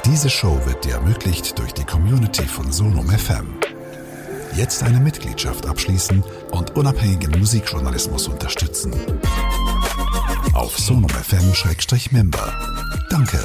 Diese Show wird dir ermöglicht durch die Community von Sonum FM. Jetzt eine Mitgliedschaft abschließen und unabhängigen Musikjournalismus unterstützen. Auf sonumfm/member. Danke.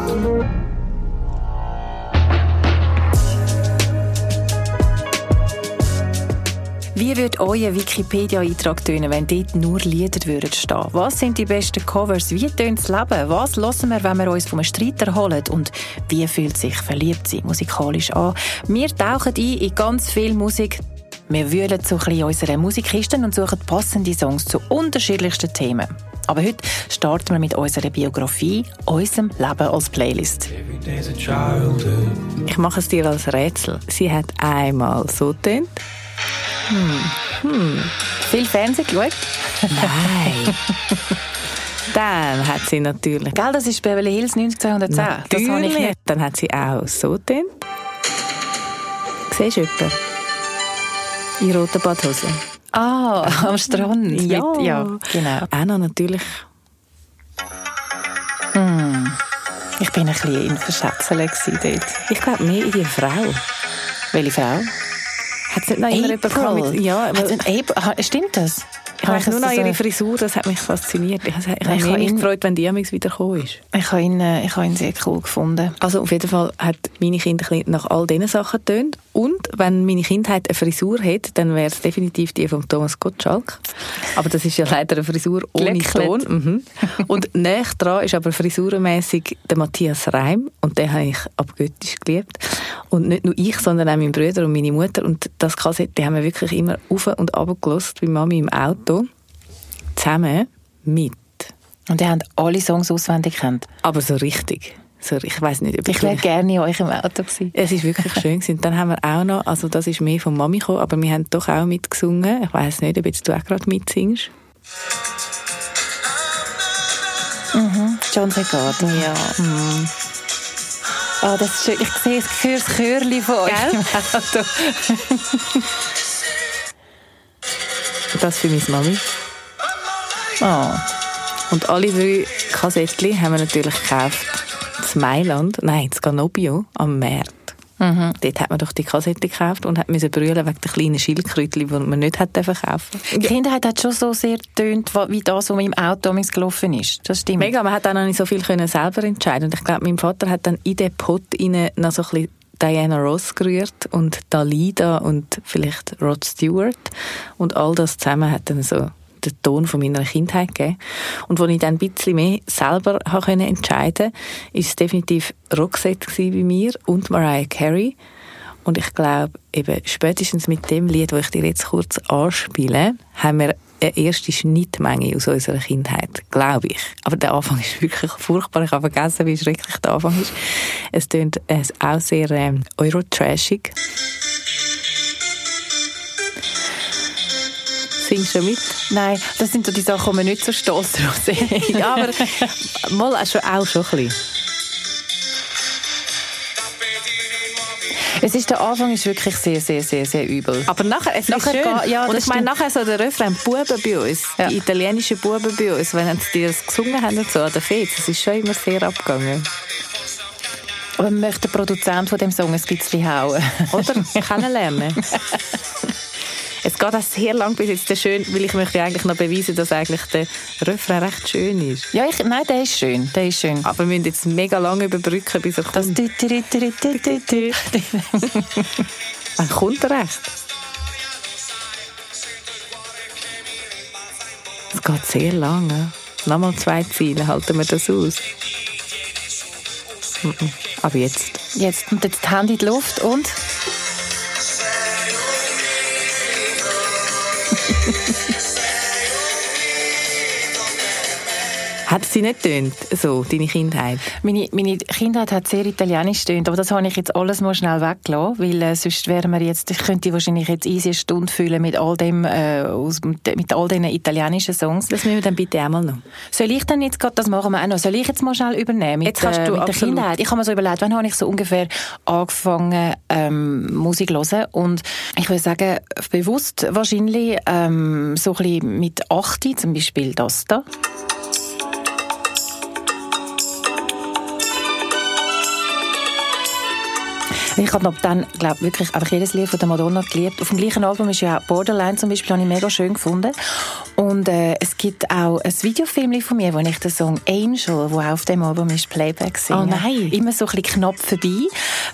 Wie würde euer Wikipedia-Eintrag tönen, wenn dort nur Lieder würden stehen? Was sind die besten Covers? Wie tönt das Leben? Was hören wir, wenn wir uns vom Streit erholen? Und wie fühlt sich Verliebtsein musikalisch an? Wir tauchen ein in ganz viel Musik. Wir wühlen so ein bisschen in unseren Musikkisten und suchen passende Songs zu unterschiedlichsten Themen. Aber heute starten wir mit unserer Biografie, unserem Leben als Playlist. Ich mache es dir als Rätsel. Sie hat einmal so getönt. Viel Fernsehen geschaut? Nein. Dann hat sie natürlich... Gell, das ist Beverly Hills 90210. Natürlich. Das habe ich nicht. Dann hat sie auch so getönt. Siehst du jemanden? In roten Badhosen. Ah, am Strand. Ja. Ja, genau. Auch noch natürlich... Ich bin ein bisschen in Verschätzeln dort. Ich glaube mehr in die Frau. Welche Frau? Hat es nicht noch immer jemand gehabt? Ja, stimmt das? Ich habe nur noch ihre Frisur, das hat mich fasziniert. Ich habe mich gefreut, wenn die amigs wieder gekommen ist. Ich habe ihn sehr cool gefunden. Also auf jeden Fall hat meine Kinder nach all diesen Sachen getönt. Und wenn meine Kindheit eine Frisur hätte, dann wäre es definitiv die von Thomas Gottschalk. Aber das ist ja leider eine Frisur ohne Ton. Und näher dran ist aber frisurenmässig der Matthias Reim. Und den habe ich abgöttisch geliebt. Und nicht nur ich, sondern auch mein Bruder und meine Mutter. Und das Kassette haben wir wirklich immer auf und runter gehört bei Mami im Auto. Zusammen mit. Und ihr habt alle Songs auswendig gekannt? Aber so richtig. Ich weiss nicht, ob ich wäre gerne in euch im Auto gewesen. Es war wirklich schön gewesen. Dann haben wir auch noch, also das ist mehr von Mami gekommen, aber wir haben doch auch mitgesungen. Ich weiss nicht, ob jetzt du auch gerade mitsingst. John Regatta. Ja. Oh, das ist schön. Ich sehe das Chörli von euch im Auto. Das für meine Mami. Oh. Und alle 3 Kassettchen haben wir natürlich gekauft. In Mailand, nein, in Ganobio, am Markt. Dort hat man doch die Kassette gekauft und musste brüllen wegen der kleinen Schildkrötchen, die man nicht kaufen durfte. Die Kindheit hat schon so sehr getönt, wie das, was im Auto gelaufen ist. Das stimmt. Mega, man hat auch noch nicht so viel selber entscheiden. Und ich glaube, mein Vater hat dann in den Pot rein noch so ein bisschen Diana Ross gerührt und Dalida und vielleicht Rod Stewart. Und all das zusammen hat dann so den Ton von meiner Kindheit gegeben. Und als ich dann ein bisschen mehr selber entscheiden konnte, war es definitiv Roxette bei mir und Mariah Carey. Und ich glaube, eben spätestens mit dem Lied, das ich dir jetzt kurz anspiele, haben wir eine erste Schnittmenge aus unserer Kindheit, glaube ich. Aber der Anfang ist wirklich furchtbar. Ich habe vergessen, wie schrecklich der Anfang ist. Es tönt auch sehr Euro-trashig. Singst du mit? Nein, das sind so die Sachen, die wir nicht so stolz drauf sind. Ja, aber mal auch schon ein bisschen. Der Anfang ist wirklich sehr, sehr, sehr, sehr übel. Aber nachher ist schön. Und ich meine, nachher so der Refrain, Buben bei uns, die italienischen Buben bei uns, wenn sie das gesungen haben und so an der Fete, das ist schon immer sehr abgegangen. Aber man möchte den Produzent von dem Song ein bisschen hauen. Oder? Kennenlernen. Es geht auch sehr lang bis jetzt schön, weil ich möchte eigentlich noch beweisen, dass eigentlich der Refrain recht schön ist. Ja, nein, der ist schön. Aber wir müssen jetzt mega lange überbrücken, bis er kommt. Dann kommt er recht. Es geht sehr lange. Nochmal 2 Ziele, halten wir das aus. Aber jetzt. Jetzt kommt jetzt die Hand in die Luft und... Hat sie nicht getönt, so, deine Kindheit? Meine Kindheit hat sehr italienisch getönt, aber das habe ich jetzt alles mal schnell weggelassen, weil sonst wären wir jetzt, ich könnte wahrscheinlich jetzt easy eine Stunde füllen mit all dem, mit all diesen italienischen Songs. Das müssen wir dann bitte einmal noch. Soll ich dann jetzt gerade, das machen wir auch noch, soll ich jetzt mal schnell übernehmen mit, jetzt kannst du mit der Kindheit? Ich habe mir so überlegt, wann habe ich so ungefähr angefangen, Musik zu hören, und ich würde sagen, bewusst wahrscheinlich so ein bisschen mit 8, zum Beispiel das da. Ich habe ab dann, glaube wirklich einfach jedes Lied von der Madonna geliebt. Auf dem gleichen Album ist ja auch Borderline zum Beispiel, habe ich mega schön gefunden. Und es gibt auch ein Videofilm von mir, wo ich den Song Angel, der auch auf dem Album ist, Playback singe. Oh nein! Immer so ein bisschen knapp vorbei.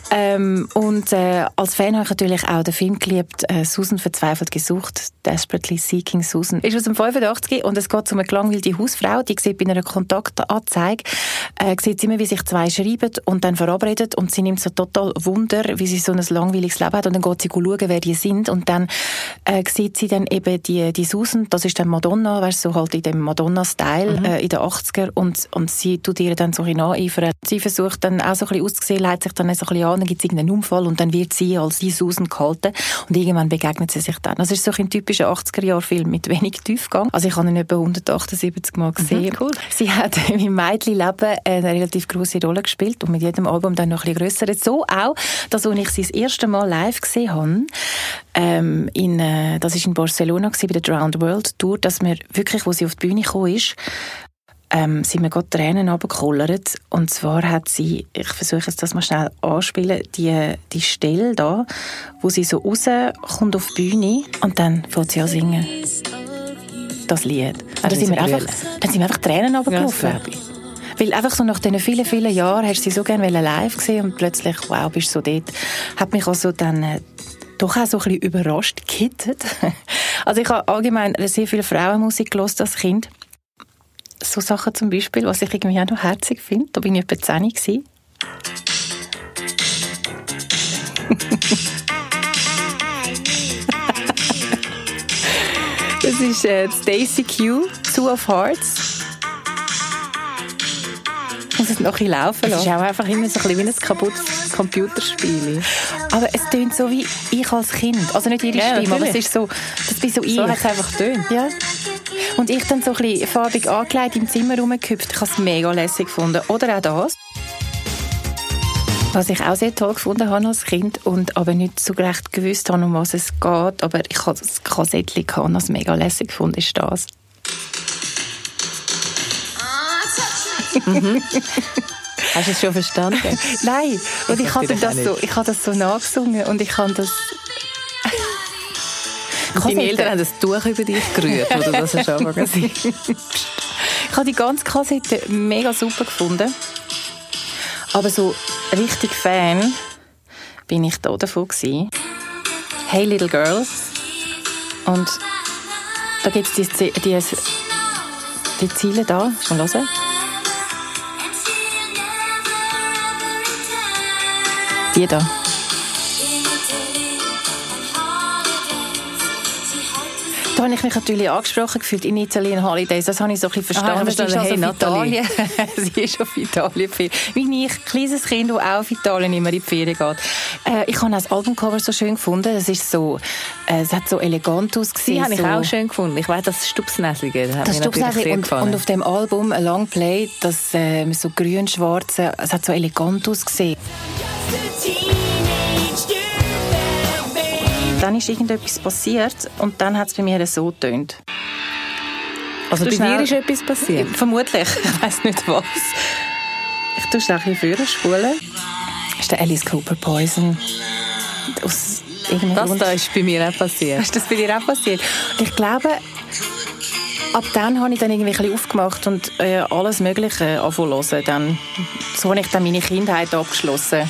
Als Fan habe ich natürlich auch den Film geliebt, Susan verzweifelt gesucht, Desperately Seeking Susan. Ist aus dem 85 und es geht um eine gelangweilte Hausfrau, die sieht bei einer Kontaktanzeige, sieht immer, wie sich zwei schreiben und dann verabreden und sie nimmt so total Wunder, wie sie so ein langweiliges Leben hat und dann geht sie schauen, wer die sind und dann sieht sie dann eben die Susan, das ist dann Madonna, weißt, so halt in dem Madonna-Style in den 80er und sie tut ihr dann so ein bisschen nacheifern. Sie versucht dann auch so ein bisschen auszusehen, leitet sich dann so ein bisschen an, dann gibt es irgendeinen Unfall und dann wird sie als die Susan gehalten und irgendwann begegnet sie sich dann. Das ist so ein typischer 80er-Jahr-Film mit wenig Tiefgang. Also ich habe ihn etwa 178 Mal gesehen. Cool. Sie hat im Mädchenleben eine relativ grosse Rolle gespielt und mit jedem Album dann noch ein bisschen grösser. So auch, dass als ich sie das erste Mal live gesehen habe, das war in Barcelona bei der Drowned World Tour, dass wir wirklich, wo sie auf die Bühne gekommen ist, sind mir gerade Tränen runtergekullert. Und zwar hat sie, ich versuche jetzt das mal schnell anspielen, die Stelle da, wo sie so rauskommt auf die Bühne und dann fängt sie an singen. Das Lied. Dann sind mir einfach Tränen runtergelaufen. Ja, weil einfach so nach diesen vielen, vielen Jahren hast du sie so gerne live gesehen und plötzlich, wow, bist du so dort. Hat mich also dann doch auch so ein bisschen überrascht, gekittet. Also ich habe allgemein sehr viel Frauenmusik gehört als Kind. So Sachen zum Beispiel, was ich irgendwie auch noch herzig finde. Da bin ich etwa 10 gewesen. Das ist Stacey Q, Two of Hearts. Ich muss es noch ein bisschen laufen lassen. Es ist auch einfach immer so ein bisschen wie ein kaputtes Computerspiel. Aber es tönt so wie ich als Kind. Also nicht ihre Stimme, natürlich. Aber es ist so, das bin so ich. So hat es einfach getönt. Ja. Und ich dann so ein bisschen farbig angekleidet im Zimmer rumgehüpft. Ich habe es mega lässig gefunden. Oder auch das. Was ich auch sehr toll gefunden habe als Kind und aber nicht so recht gewusst habe, um was es geht. Aber ich habe das Kassettchen gehabt und es mega lässig gefunden, ist das. Hast du es schon verstanden? Nein, und ich habe das so nachgesungen und ich kann das... Deine Eltern haben das Tuch über dich gerührt, wo du das hast angefangen. Ich habe die ganze Kassette mega super gefunden. Aber so richtig Fan bin ich da davon gewesen. Hey Little Girl. Und da gibt es die Ziele da. Schon hören? Die da. Da habe ich mich natürlich angesprochen gefühlt in Italian Holidays. Das habe ich so ein bisschen verstanden. Sie ist also auf Italien. Sie ist auf Italien. Wie ich, kleines Kind, das auch auf Italien immer in die Ferien geht. Ich habe das Albumcover so schön gefunden. Es ist so, es hat so elegant ausgesehen. Die habe ich auch schön gefunden. Ich weiss, das Stupsnäslige. Das Stupsnäslige und auf dem Album, ein Longplay, das so grün-schwarz, es hat so elegant ausgesehen. Dann ist irgendetwas passiert und dann hat es bei mir so getönt. Also bei dir ist etwas passiert? Vermutlich. Ich weiss nicht was. Ich tue schnell ein bisschen vorspulen. Das ist der Alice Cooper Poison. Das da ist bei mir auch passiert. Ist das bei dir auch passiert? Und ich glaube, ab dann habe ich dann irgendwie ein bisschen aufgemacht und alles Mögliche angefangen zu hören. So habe ich dann meine Kindheit abgeschlossen.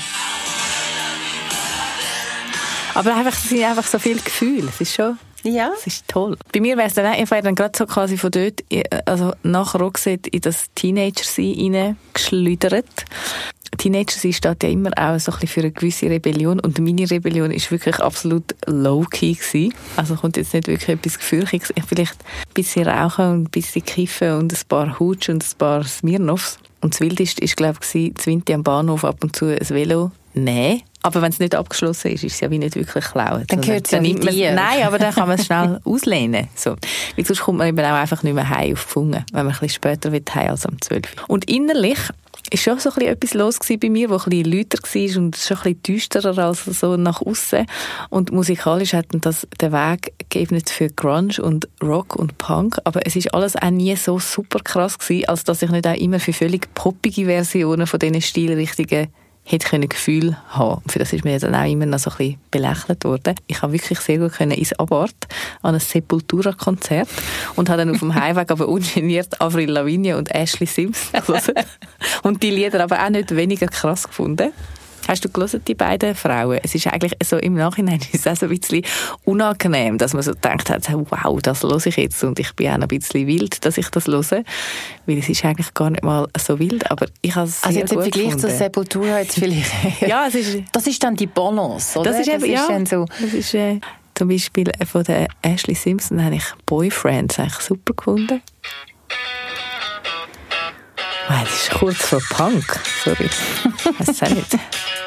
Aber es sind einfach so viele Gefühle. Es ist schon... Ja. Es ist toll. Bei mir wäre es dann einfach dann gerade so quasi von dort, also nach Roxette in das Teenager-Sein reingeschleudert. Teenager-Sein steht ja immer auch so ein bisschen für eine gewisse Rebellion und meine Rebellion war wirklich absolut low-key gewesen. Also kommt jetzt nicht wirklich etwas Gefürchtiges. Vielleicht ein bisschen rauchen und ein bisschen kiffen und ein paar Hutsch und ein paar Smirnoffs. Und das Wildeste war, glaube ich, Zwinti am Bahnhof ab und zu ein Velo nehmen. Aber wenn es nicht abgeschlossen ist, ist es ja wie nicht wirklich klauen. Dann gehört es ja wie dir. Nein, aber dann kann man es schnell auslehnen. So. Weil sonst kommt man eben auch einfach nicht mehr heim auf die Funge, wenn man ein bisschen später heim als um 12 Uhr. Und innerlich war schon so ein bisschen etwas los bei mir, wo ein bisschen lauter war und schon ein bisschen düsterer als so nach aussen. Und musikalisch hat das den Weg geebnet für Grunge und Rock und Punk. Aber es ist alles auch nie so super krass gewesen, als dass ich nicht auch immer für völlig poppige Versionen von diesen Stilrichtungen hätte können Gefühl haben. Für das ist mir dann auch immer noch so ein bisschen belächelt worden. Ich habe wirklich sehr gut können ins Abort an ein Sepultura-Konzert und habe dann auf dem Heimweg aber ungeniert Avril Lavigne und Ashley Simpson gehört. Und die Lieder aber auch nicht weniger krass gefunden. Hast du gelesen, die beiden Frauen? Es ist eigentlich so im Nachhinein ist es auch so ein bisschen unangenehm, dass man so gedacht hat, wow, das höre ich jetzt und ich bin auch noch ein bisschen wild, dass ich das höre, weil es ist eigentlich gar nicht mal so wild, aber ich habe es sehr jetzt gut im Vergleich gefunden. zu Sepultura jetzt vielleicht. Ja, das ist dann die Balance, oder? Das ist eben, ja, dann so. das ist zum Beispiel von der Ashley Simpson habe ich Boyfriends eigentlich super gefunden. Das ist kurz vor Punk, sorry. Ich weiß auch nicht.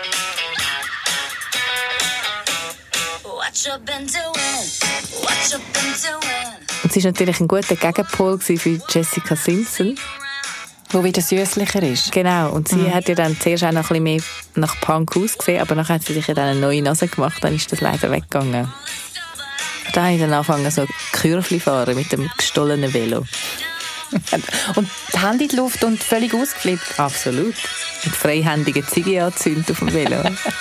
Und sie war natürlich ein guter Gegenpol für Jessica Simpson. Wo wieder süßlicher ist. Genau, und sie hat ja dann zuerst auch noch ein bisschen mehr nach Punk ausgesehen, aber nachher hat sie sich ja dann eine neue Nase gemacht, dann ist das leider weggegangen. Da habe ich dann angefangen, so Kürfli fahren mit dem gestohlenen Velo. Und die Hände in die Luft und völlig ausgeflippt. Absolut. Mit freihändigen Ziege anzünden auf dem Velo.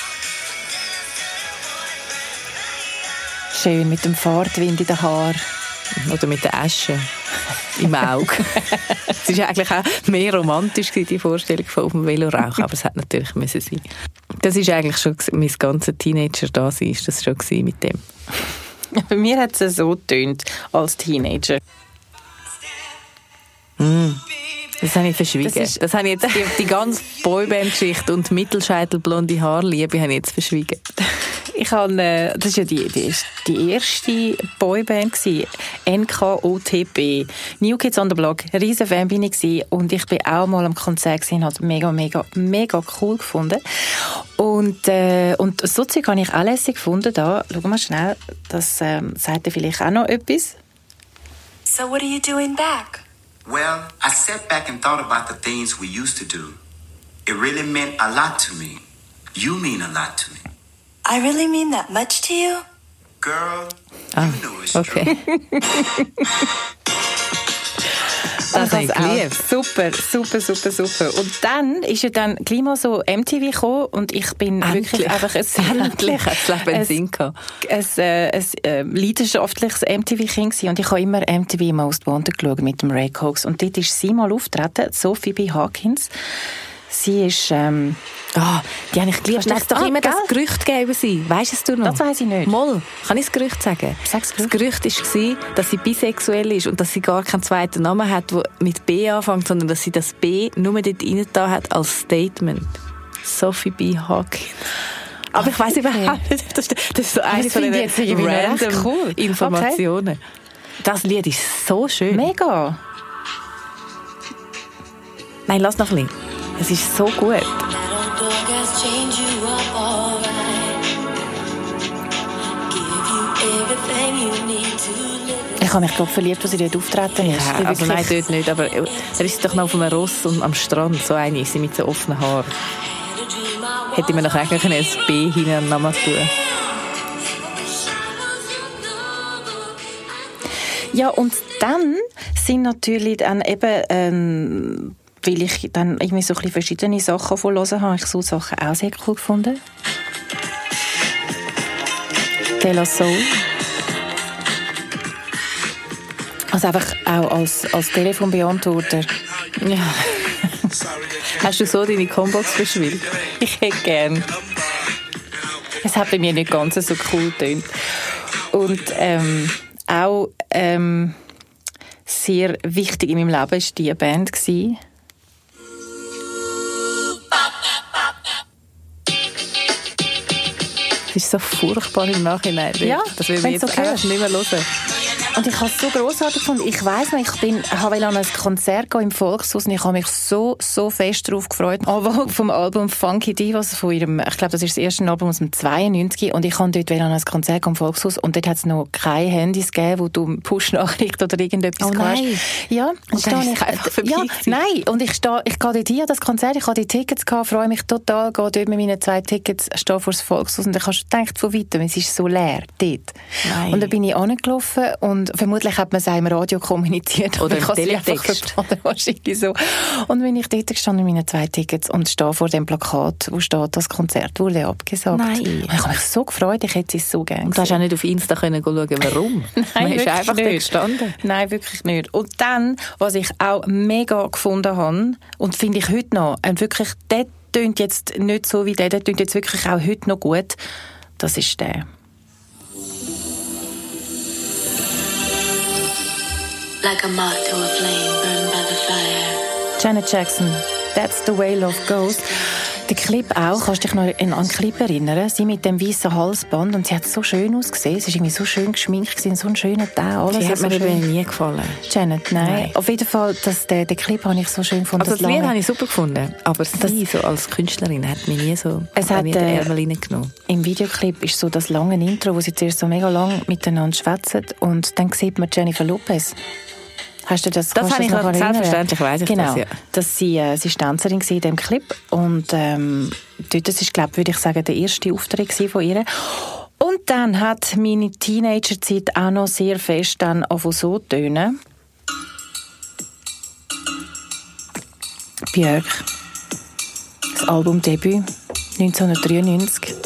Schön mit dem Fahrtwind in den Haaren. Oder mit der Asche im Auge. Es war eigentlich auch mehr romantisch, die Vorstellung von auf dem Velo rauchen, aber es hat natürlich müssen sein. Das ist eigentlich schon mein ganzes Teenager-Dasein, ist das schon mit dem. Bei mir hat es so getönt als Teenager. Das habe ich verschwiegen. Das habe ich jetzt die ganze Boyband-Geschichte und mittelscheitel-blonde Haarliebe habe ich jetzt verschwiegen. Das war ja die erste Boyband gewesen. NKOTB. New Kids on the Block. Riesen Fan bin ich gewesen. Und ich bin auch mal am Konzert gesehen, habe mega, mega, mega cool gefunden. Und so Zeug habe ich auch lässig gefunden. Da, schau mal schnell, das sagt dir vielleicht auch noch etwas. So what are you doing back? Well, I sat back and thought about the things we used to do. It really meant a lot to me. You mean a lot to me. I really mean that much to you? Girl, you know it's okay. true. Das habe ich geliebt. Super, super, super, super. Und dann ist ja dann gleich mal so MTV gekommen und ich bin wirklich einfach ein leidenschaftliches MTV-Kind und ich habe immer MTV Most Wanted geschaut mit dem Ray Cox. Und dort ist sie mal aufgetreten, Sophie B. Hawkins. Sie ist... die habe ich geliebt. Es hat doch immer das Gerücht gegeben, sie. Weisst du noch? Das weiss ich nicht. Moll, kann ich das Gerücht sagen? Sag's das Gerücht war, dass sie bisexuell ist und dass sie gar keinen zweiten Namen hat, der mit B anfängt, sondern dass sie das B nur dort reingetan hat als Statement. Sophie B. Hawkins. Aber ich weiss überhaupt nicht. Das ist so eine von den random Informationen. Okay. Das Lied ist so schön. Mega. Nein, lass noch ein bisschen. Es ist so gut. Ich habe mich gerade verliebt, als sie dort auftreten ist. Ja, also nein, dort nicht, aber er ist doch noch auf einem Ross und am Strand, so eine ist sie mit so offenen Haaren. Hätte man noch eigentlich ein B hinten am tun. Ja, und dann sind natürlich dann eben... weil ich dann irgendwie so ein bisschen verschiedene Sachen von hören habe, ich so Sachen auch sehr cool gefunden. De La Soul. Also einfach auch als Telefonbeantworter. Ja. Hast du so deine Combox verschwillt? Ich hätte gern. Es hat bei mir nicht ganz so cool getönt. Und auch sehr wichtig in meinem Leben war diese Band. Das ist so furchtbar im Nachhinein. Ja, das will man jetzt so nicht mehr hören. Und ich habe es so grossartig gefunden. Ich weiss noch, ich wollte an ein Konzert gehen im Volkshaus und ich habe mich so fest darauf gefreut. Vom Album Funky Divas von ihrem, ich glaube, das ist das erste Album aus dem 92 und ich wollte dort an ein Konzert gehen im Volkshaus und dort hat es noch keine Handys gegeben, wo du Push-Nachricht oder irgendetwas hast. Ja, und dann ist es vorbei. Nein, und ich gehe dort hin an das Konzert, ich habe die Tickets gehabt, freue mich total, gehe dort mit meinen 2 Tickets, stehe vor das Volkshaus und dann hast du gedacht, von weitem, es ist so leer dort. Nein. Und dann bin ich angelaufen und Und vermutlich hat man es auch im Radio kommuniziert. Oder im Teletext. Wahrscheinlich so. Und wenn ich dort gestanden mit meinen 2 Tickets und stehe vor dem Plakat, wo steht, das Konzert wurde abgesagt. Nein. Und ich habe mich so gefreut, ich hätte es so gerne Und du hast auch nicht auf Insta schauen, warum. Nein, man ist einfach nicht. da gestanden. Nein, wirklich nicht. Und dann, was ich auch mega gefunden habe, und finde ich heute noch, wirklich, der tönt jetzt nicht so wie der tönt jetzt wirklich auch heute noch gut, das ist der. Like a moth to a flame burned by the fire. Janet Jackson, That's the Way Love Goes. Der Clip auch, kannst du dich noch an einen Clip erinnern? Sie mit dem weißen Halsband und sie hat so schön ausgesehen. Sie war irgendwie so schön geschminkt, so ein schöner Teil. Die hat mir nie gefallen. Janet, nein. Auf jeden Fall, den Clip habe ich so schön gefunden. Also das Lied habe ich super gefunden, aber sie so als Künstlerin hat mich nie so in den Ärmel reingenommen. Im Videoclip ist so das lange Intro, wo sie zuerst so mega lang miteinander schwätzen und dann sieht man Jennifer Lopez. Hast du das? Das habe ich noch selbstverständlich, weiss ich genau, das, ja. Dass sie ist Tänzerin in diesem Clip und dort, das ist, würde ich sagen, der erste Auftritt von ihr. Und dann hat meine Teenagerzeit auch noch sehr fest dann auf so tönen. Björk. Das Albumdebüt 1993.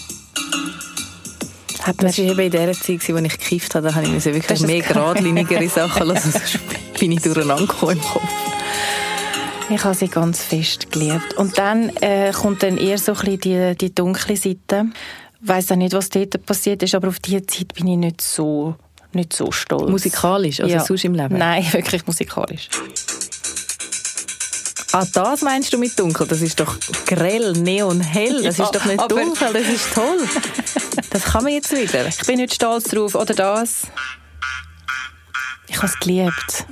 Das war eben in der Zeit, als ich gekifft habe, da habe ich wirklich mehr geradlinigere Sachen hören. Sonst bin ich durcheinander gekommen im Kopf. Ich habe sie ganz fest geliebt. Und dann kommt dann eher so ein bisschen die dunkle Seite. Ich weiss auch nicht, was dort passiert ist, aber auf diese Zeit bin ich nicht so stolz. Musikalisch, also sonst im Leben? Nein, wirklich musikalisch. Ah, das meinst du mit dunkel? Das ist doch grell, neon, hell. Das ist doch nicht dunkel, das ist toll. Das kann man jetzt wieder. Ich bin nicht stolz drauf. Oder das. Ich habe es geliebt.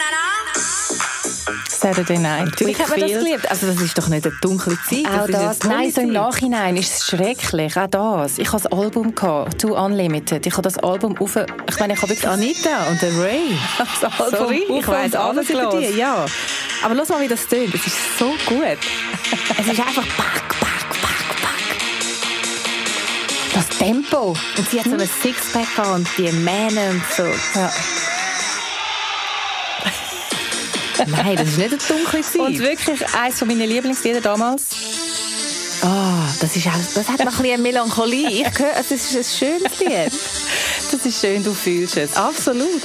Saturday Night. Natürlich hat man das geliebt. Also das ist doch nicht eine dunkle Zeit. Auch das. Nein, so im Nachhinein ist es schrecklich. Auch das. Ich habe das Album gehabt, Too Unlimited. Ich habe das Album auf. Ich meine, ich habe wirklich Anita und der Ray. Das Album Sorry, ich weiss alles über die. Ja. Aber schau mal, wie das tönt. Es ist so gut. Es ist einfach back. Das Tempo. Und sie hat so ein Sixpack an und die Mähne und so. Ja. Nein, das ist nicht eine dunkle Zeit. Und wirklich eines meiner Lieblingslieder damals. Das hat noch ein bisschen Melancholie. Ich höre, es ist ein schönes Lied. Das ist schön, du fühlst es. Absolut.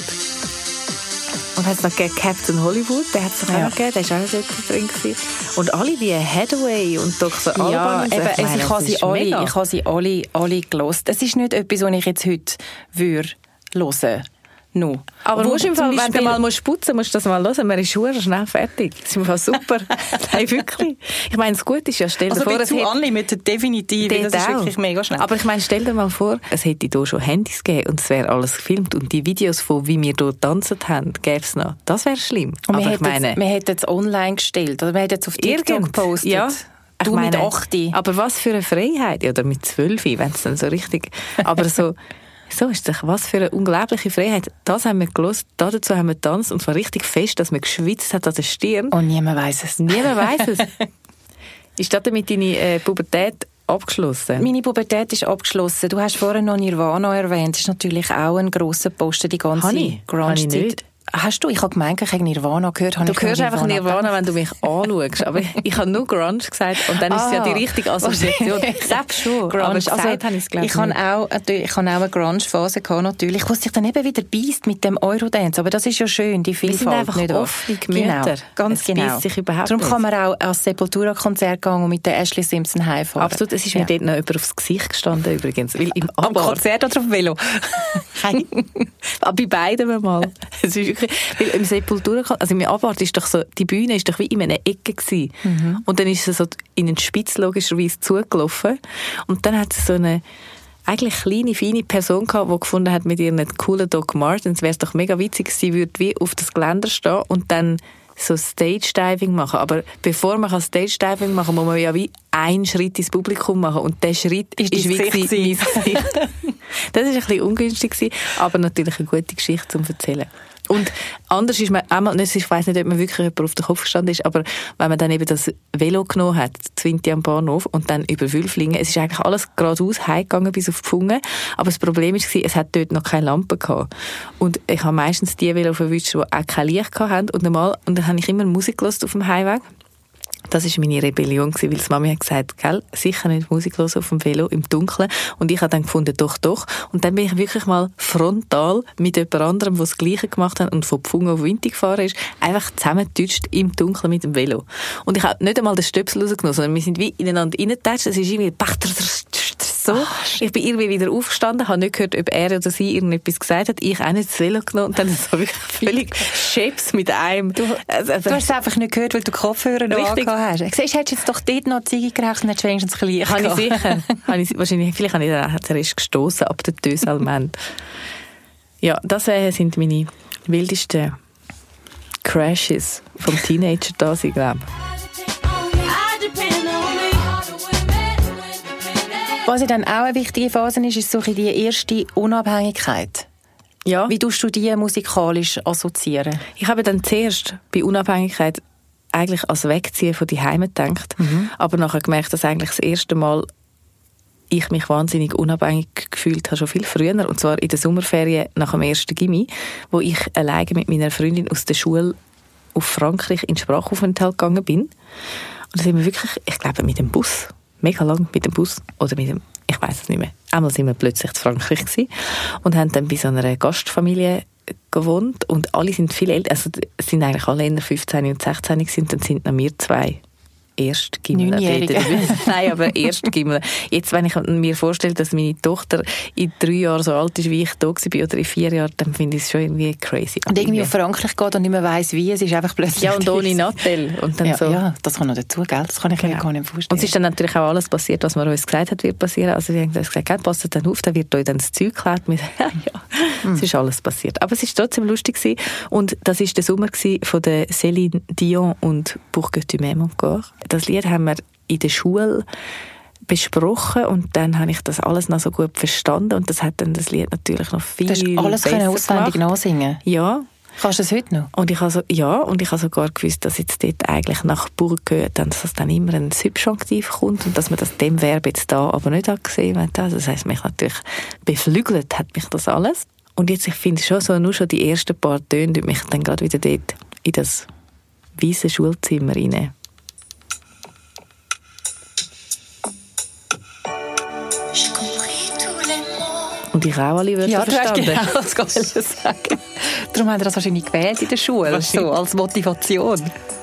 Und hat es noch gegeben, Captain Hollywood, der hat es doch auch noch gegeben, der war auch dort drin gewesen. Und alle die Hathaway und Dr. Alban. Ja, eben, ich habe sie alle gehört. Es ist nicht etwas, was ich jetzt heute hören würde. No. Aber musst im Fall, wenn du mal putzen musst du das mal hören. Man ist schon schnell fertig. Das ist im Fall super. Nein, wirklich. Ich meine, das Gute ist ja, stell dir vor, es hätte... Unlimited, definitiv. Das ist wirklich mega schnell. Aber ich meine, stell dir mal vor, es hätte hier schon Handys gegeben und es wäre alles gefilmt und die Videos von, wie wir dort getanzt haben, gäbe es noch. Das wäre schlimm. Und wir hätten es online gestellt. Oder wir hätten es auf TikTok gepostet. Ja. Du mit 8. Aber was für eine Freiheit. Oder mit 12, wenn es dann so richtig... Aber so ist es. Was für eine unglaubliche Freiheit. Das haben wir gehört, dazu haben wir getanzt und zwar richtig fest, dass man geschwitzt hat an der Stirn. Und niemand weiss es. Niemand weiss es. Ist das damit deine Pubertät abgeschlossen? Meine Pubertät ist abgeschlossen. Du hast vorhin noch Nirvana erwähnt. Das ist natürlich auch ein grosser Posten, die ganze Grunge-Zeit. Hast du? Ich habe gemeint, ich habe Nirvana gehört. Du hörst einfach Nirvana, wenn du mich anschaust. Aber ich habe nur Grunge gesagt und dann ist es ja die richtige Assoziation. Selbst schon. Grunge. Aber gesagt habe ich es, glaube ich habe auch eine Grunge-Phase gehabt, natürlich. Wo sich dann eben wieder beisst mit dem Eurodance. Aber das ist ja schön, die Vielfalt. Wir sind einfach nicht offene Gemüter. Genau, ganz genau. Sich überhaupt Darum kann man auch ans Sepultura-Konzert gehen und mit der Ashley Simpson heimfahren. Absolut. Es ist mir dort noch jemand aufs Gesicht gestanden übrigens. Weil im am Konzert oder auf dem Velo? Bei beiden mal. Es ist wirklich... Weil im Sepultura, also im Abwart ist doch so, die Bühne ist doch wie in einer Ecke gewesen. Mhm. Und dann ist sie so in den Spitz logischerweise zugelaufen. Und dann hat sie so eine eigentlich kleine, feine Person gehabt, die gefunden hat mit ihren coolen Doc Martens, wäre es doch mega witzig, sie würde wie auf das Geländer stehen und dann so Stage-Diving machen. Aber bevor man Stage-Diving machen kann, muss man ja wie einen Schritt ins Publikum machen. Und der Schritt ist wie mein Gesicht. Das war ein bisschen ungünstig, aber natürlich eine gute Geschichte zum Erzählen. Und anders ist man einmal, ich weiss nicht, ob man wirklich jemand auf den Kopf gestanden ist, aber wenn man dann eben das Velo genommen hat, Zwinti am Bahnhof, und dann über Wülflingen, es ist eigentlich alles geradeaus heimgegangen bis auf Pfungen, aber das Problem war, es hat dort noch keine Lampe gehabt. Und ich habe meistens die Velo verwünscht, die auch kein Licht hatten, und dann habe ich immer Musik gehört auf dem Heimweg. Das war meine Rebellion, weil die Mami hat gesagt, gell, sicher nicht Musik hören auf dem Velo im Dunkeln. Und ich habe dann gefunden, doch. Und dann bin ich wirklich mal frontal mit jemand anderem, der das Gleiche gemacht hat und von Pfungen auf Winti gefahren ist, einfach zusammengetutscht im Dunkeln mit dem Velo. Und ich habe nicht einmal den Stöpsel rausgenommen, sondern wir sind wie ineinander reingetatscht. Es ist irgendwie so. Ich bin irgendwie wieder aufgestanden, habe nicht gehört, ob er oder sie irgendetwas gesagt hat. Ich auch nicht das Velo genommen und dann so wirklich völlig Scheps mit einem. Du hast es einfach nicht gehört, weil du Kopfhörer noch hast. Siehst, hättest du jetzt doch dort noch Ziege geraucht und hättest wenigstens ein Licht gehabt. Habe ich sicher. Vielleicht habe ich dann zuerst gestossen ab der Dösalment. Ja, das sind meine wildesten Crashes vom Teenager da, ich glaube. Was dann auch eine wichtige Phase ist so die erste Unabhängigkeit. Ja. Wie tust du die musikalisch assoziieren? Ich habe dann zuerst bei Unabhängigkeit eigentlich als Wegziehen von die Heime gedacht, aber nachher gemerkt, dass eigentlich das erste Mal ich mich wahnsinnig unabhängig gefühlt habe, schon viel früher, und zwar in der Sommerferien nach dem ersten Gymi, wo ich alleine mit meiner Freundin aus der Schule auf Frankreich in Sprachaufenthalt gegangen bin. Und da sind wir wirklich, ich glaube, mit dem Bus, mega lang mit dem Bus, oder mit dem, ich weiss es nicht mehr. Einmal sind wir plötzlich in Frankreich gewesen und haben dann bei so einer Gastfamilie gewohnt und alle sind viel älter, also es sind eigentlich alle eher 15 und 16 gewesen, dann sind noch wir zwei Erstgimler. Nein, aber Erstgimler. Jetzt, wenn ich mir vorstelle, dass meine Tochter in 3 Jahren so alt ist, wie ich da war, oder in 4 Jahren, dann finde ich es schon irgendwie crazy. Und irgendwie auf Frankreich geht und nicht mehr weiss, wie, es ist einfach plötzlich... Ja, und ohne Nattel. Und dann ja, so. Ja, das kommt noch dazu, gell? Das kann ich mir gar nicht vorstellen. Und es ist dann natürlich auch alles passiert, was man uns gesagt hat, wird passieren. Also wir haben gesagt, passt dann auf, dann wird euch dann das Zeug geklaut. Es ist alles passiert. Aber es war trotzdem lustig gewesen. Und das war der Sommer von der Céline Dion und Pour que tu m'aimes encore. Das Lied haben wir in der Schule besprochen und dann habe ich das alles noch so gut verstanden und das hat dann das Lied natürlich noch viel besser gemacht. Du hast alles auswendig nachsingen? Ja. Kannst du das heute noch? Und ich habe sogar gewusst, dass jetzt dort eigentlich nach Bourgogne dann immer ein Subjunktiv kommt und dass man das dem Verb jetzt da aber nicht hat gesehen hat. Das heisst, mich natürlich beflügelt hat mich das alles. Und jetzt, ich finde schon so, nur schon die ersten paar Töne, die mich dann gerade wieder dort in das weisse Schulzimmer rein. Und ich auch alle Wörter verstanden. Ja, genau, das kann ich sagen. Darum haben wir das wahrscheinlich gewählt in der Schule, so als Motivation.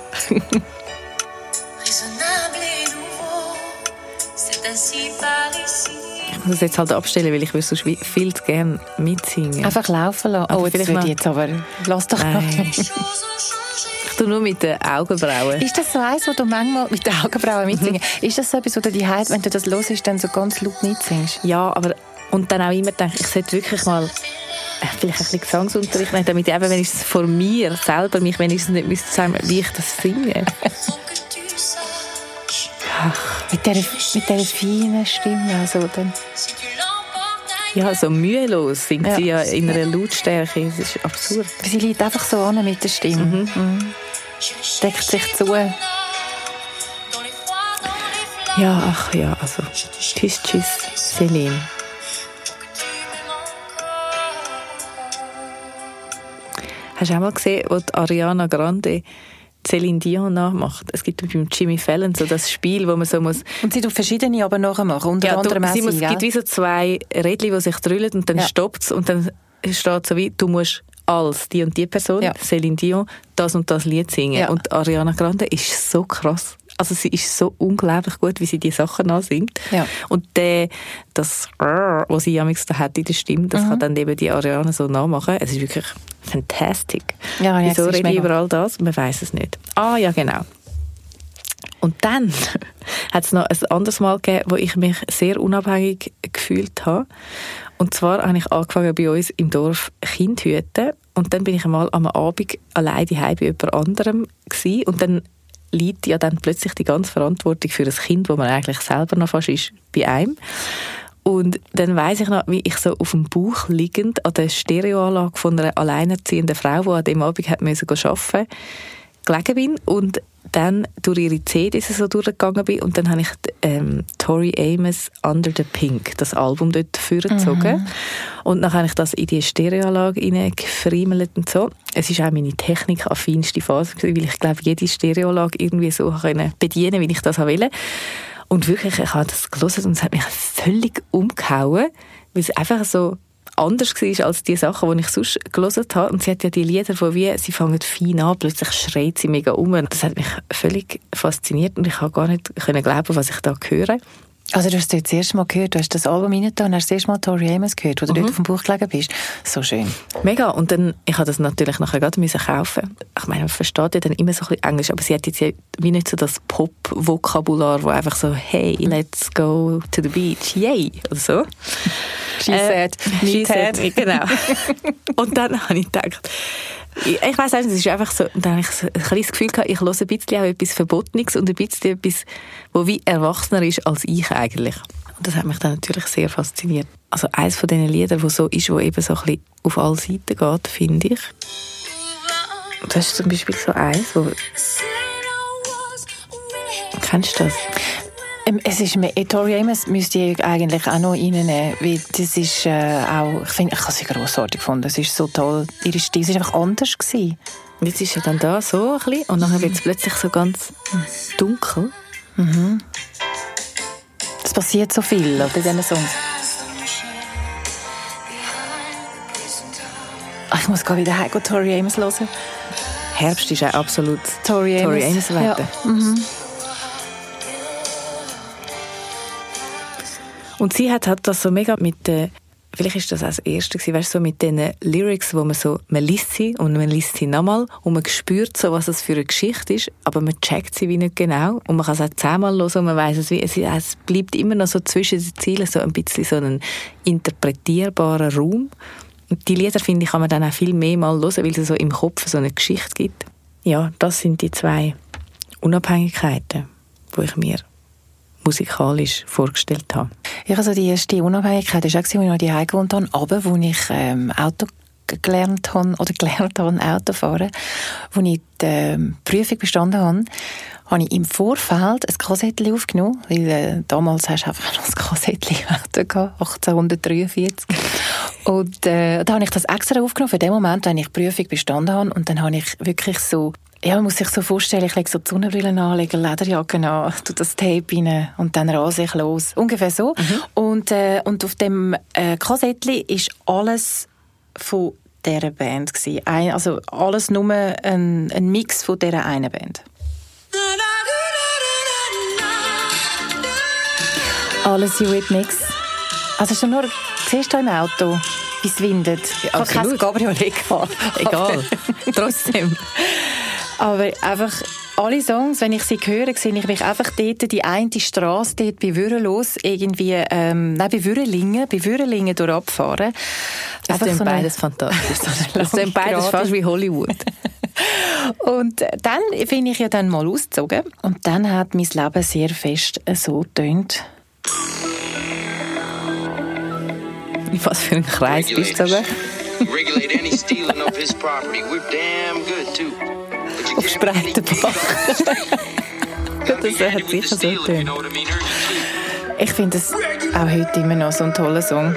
Ich muss es jetzt halt abstellen, weil ich will so viel zu gerne mitsingen. Einfach laufen lassen. Oh, jetzt würde ich jetzt aber... Lass doch noch. Ich tue nur mit den Augenbrauen. Ist das so eins, wo du manchmal mit den Augenbrauen mitsingst? Ist das so etwas, wo du die Heid, wenn du das hörst, dann so ganz laut mitsingst? Ja, aber... Und dann auch immer denke, ich sollte wirklich mal vielleicht ein bisschen Gesangsunterricht nehmen, damit eben, wenn ich es vor mir selber mich wenigstens nicht müsste sagen, wie ich das singe. Mit dieser feinen Stimme. Also dann. Ja, so mühelos singt sie ja in einer Lautstärke. Das ist absurd. Sie liegt einfach so an mit der Stimme. Deckt sich zu. Ja, also tschüss, Céline. Hast du auch mal gesehen, wo die Ariana Grande Céline Dion nachmacht? Es gibt beim Jimmy Fallon so das Spiel, wo man so muss... Und sie tut verschiedene aber nachher machen, unter anderem es gibt wie so 2 Rädchen, die sich drüllen und dann stoppt es und dann steht so wie, du musst als die und die Person, Céline Dion, das und das Lied singen. Ja. Und Ariana Grande ist so krass. Also sie ist so unglaublich gut, wie sie die Sachen ansingt. Ja. Und das was sie amigs da hat in der Stimme, das kann dann eben die Ariana so nachmachen. Es ist wirklich fantastic. Ja, wieso rede ich überall das? Man weiss es nicht. Ah, ja, genau. Und dann hat es noch ein anderes Mal gegeben, wo ich mich sehr unabhängig gefühlt habe. Und zwar habe ich angefangen bei uns im Dorf Kind zu hüten. Und dann bin ich einmal am Abend alleine daheim bei jemand anderem gewesen. Und dann liegt ja dann plötzlich die ganze Verantwortung für ein Kind, wo man eigentlich selber noch fast ist, bei einem. Und dann weiss ich noch, wie ich so auf dem Bauch liegend an der Stereoanlage von einer alleinerziehenden Frau, die an dem Abend arbeiten musste, gelegen bin und dann durch ihre CDs so durchgegangen bin und dann habe ich Tori Amos Under the Pink, das Album dort vorgezogen. Und dann habe ich das in die Stereoanlage reingefriemelt und so. Es war auch meine technikaffinste Phase, weil ich glaube, jede Stereoanlage irgendwie so bedienen konnte, wie ich das wollte. Und wirklich, ich habe das gehört und es hat mich völlig umgehauen, weil es einfach so anders war als die Sachen, die ich sonst gehört habe. Und sie hat ja die Lieder, sie fangen fein an, plötzlich schreit sie mega um. Das hat mich völlig fasziniert und ich konnte gar nicht glauben, was ich da höre. Also du hast das erste Mal gehört, du hast das Album reingetan und hast das erste Mal Tori Amos gehört, wo du dort auf dem Buch gelegen bist. So schön. Mega. Und dann, ich habe das natürlich nachher gerade kaufen. Ich meine, man versteht ja dann immer so ein bisschen Englisch, aber sie hat jetzt wie nicht so das Pop-Vokabular, wo einfach so, hey, let's go to the beach, yay, oder so. She said, me said, genau. Und dann habe ich gedacht, ich weiss nicht, es ist einfach so, dann habe ich so ein kleines Gefühl gehabt, ich höre ein bisschen auch etwas Verbotenes und ein bisschen etwas, das wie erwachsener ist als ich eigentlich. Und das hat mich dann natürlich sehr fasziniert. Also eines von diesen Liedern, das so ist, wo eben so ein bisschen auf alle Seiten geht, finde ich. Das ist zum Beispiel so eins, wo... Kennst du das? Es ist, Tori Amos müsste ich eigentlich auch noch reinnehmen, weil das ist auch, ich habe sie grossartig gefunden, es ist so toll, ihre Stimme, es war einfach anders gewesen. Und jetzt ist ja dann da so ein bisschen und dann wird es plötzlich so ganz dunkel. Mhm. Es passiert so viel bei diesen Songs. Ich muss gerade wieder heim Tori Amos hören. Herbst ist auch absolut Tori Amos Wetter. Ja. Mhm. Und sie hat das so mega mit vielleicht ist das auch das Erste gewesen, weißt, so mit den Lyrics, wo man liest sie und man liest sie nochmal und man spürt so, was das für eine Geschichte ist, aber man checkt sie wie nicht genau und man kann es auch 10-mal hören und man weiss es wie, es bleibt immer noch so zwischen den Zielen so ein bisschen so ein interpretierbarer Raum. Und die Lieder, finde ich, kann man dann auch viel mehr mal hören, weil es so im Kopf so eine Geschichte gibt. Ja, das sind die zwei Unabhängigkeiten, die ich mir musikalisch vorgestellt habe. Ja, also die erste Unabhängigkeit war auch, als ich noch die Hause gewohnt habe, aber wo ich Auto gelernt habe, Autofahren, wo ich die Prüfung bestanden habe, habe ich im Vorfeld ein Kassettchen aufgenommen, weil damals hast du einfach noch ein Kassettchen im Auto gehabt, 1843. Und da habe ich das extra aufgenommen für den Moment, wenn ich die Prüfung bestanden habe. Und dann habe ich wirklich so, ja, man muss sich so vorstellen, ich lege so die Sonnenbrille an, lege Lederjacke an, tue das Tape rein und dann rase ich los. Ungefähr so. Mhm. Und auf dem Kassettchen ist alles von dieser Band gewesen. Also alles nur ein Mix von dieser einen Band. Alles Eurythmics. Also schon nur, siehst du im Auto, wie es windet. Ja, ich habe kein Cabriolet gehabt. Egal, trotzdem. Aber einfach alle Songs, wenn ich sie höre, sehe ich mich einfach dort, die eine Strasse dort bei Würrelos, irgendwie, bei Würrelingen durchabfahren. Das sind beides fantastisch. Das sind beides fast wie Hollywood. Und dann bin ich ja dann mal ausgezogen. Und dann hat mein Leben sehr fest so getönt. In was für einen Kreis bist du sogar? Auf Spreitenbach. Das hat sicher so getönt. Ich finde es auch heute immer noch so ein toller Song.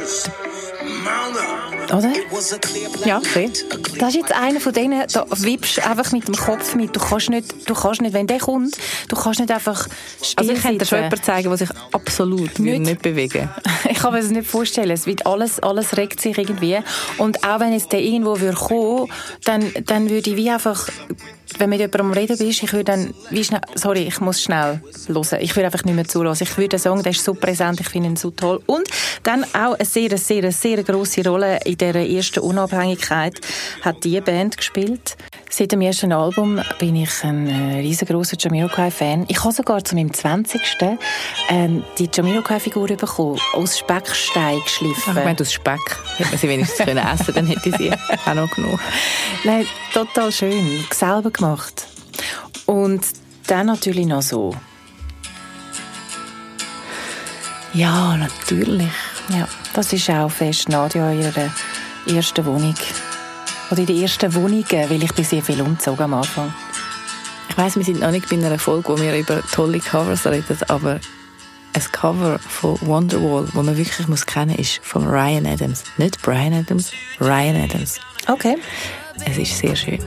Oder? Ja, okay. Das ist jetzt einer von denen, da wippst einfach mit dem Kopf mit. Du kannst nicht, wenn der kommt, du kannst nicht einfach still Also ich könnte dir schon jemanden zeigen, der sich absolut nicht bewegen. Ich kann mir das nicht vorstellen. Es wird alles regt sich irgendwie. Und auch wenn jetzt der irgendwo kommen würde, dann würde ich wie einfach, wenn mit jemandem am Reden bist, ich würde dann wie schnell, sorry, ich muss schnell hören. Ich würde einfach nicht mehr zuhören. Ich würde sagen, der ist so präsent, ich finde ihn so toll. Und dann auch eine sehr, sehr, sehr grosse Rolle in dieser ersten Unabhängigkeit hat die Band gespielt. Seit dem ersten Album bin ich ein riesengroßer Jamiroquai-Fan. Ich habe sogar zu meinem 20. Die Jamiroquai-Figur bekommen, aus Speckstein geschliffen. Ich meine, aus Speck. Hätte man sie wenigstens können essen, dann hätte ich sie auch noch genommen. Nein, total schön. Selber gemacht. Und dann natürlich noch so. Ja, natürlich. Ja, das ist auch fest Nadia in ihrer ersten Wohnung. Oder in den ersten Wohnungen, weil ich bin sehr viel umgezogen am Anfang. Ich weiss, wir sind noch nicht bei einer Folge, wo wir über tolle Covers reden, aber ein Cover von Wonderwall, das man wirklich muss kennen, ist von Ryan Adams. Nicht Bryan Adams, Ryan Adams. Okay. Es ist sehr schön.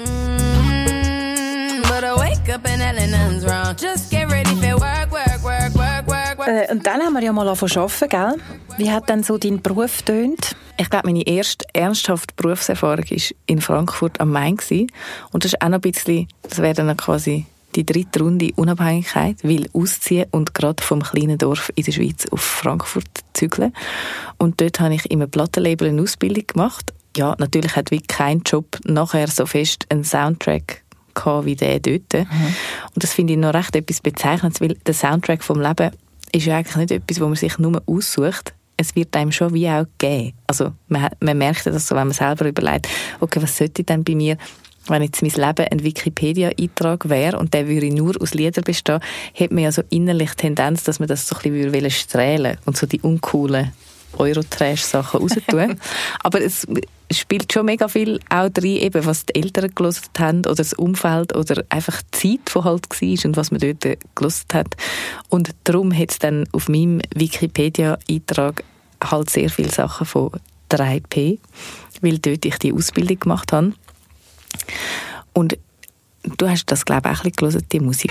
Und dann haben wir ja mal angefangen zu arbeiten, gell? Wie hat denn so dein Beruf getönt? Ich glaube, meine erste ernsthafte Berufserfahrung war in Frankfurt am Main. Und das ist auch noch ein bisschen, das wäre dann quasi die 3. Runde Unabhängigkeit, weil ausziehen und gerade vom kleinen Dorf in der Schweiz auf Frankfurt zügeln. Und dort habe ich in einem Plattenlabel eine Ausbildung gemacht. Ja, natürlich hat wie kein Job nachher so fest einen Soundtrack gehabt wie der dort. Und das finde ich noch recht etwas Bezeichnendes, weil der Soundtrack vom Leben ist ja eigentlich nicht etwas, wo man sich nur aussucht. Es wird einem schon wie auch gegeben. Also man merkt das so, wenn man selber überlegt, okay, was sollte denn bei mir, wenn jetzt mein Leben ein Wikipedia-Eintrag wäre und der würde nur aus Liedern bestehen, hat man ja so innerlich die Tendenz, dass man das so ein bisschen strählen und so die uncoolen Eurotrash-Sachen raustun. Aber es spielt schon mega viel auch drin, eben, was die Eltern gehört haben oder das Umfeld oder einfach die Zeit, die halt war und was man dort gehört hat. Und darum hat es dann auf meinem Wikipedia-Eintrag halt sehr viele Sachen von 3P, weil dort ich die Ausbildung gemacht habe. Und du hast das, glaube ich, auch ein bisschen gehört, die Musik.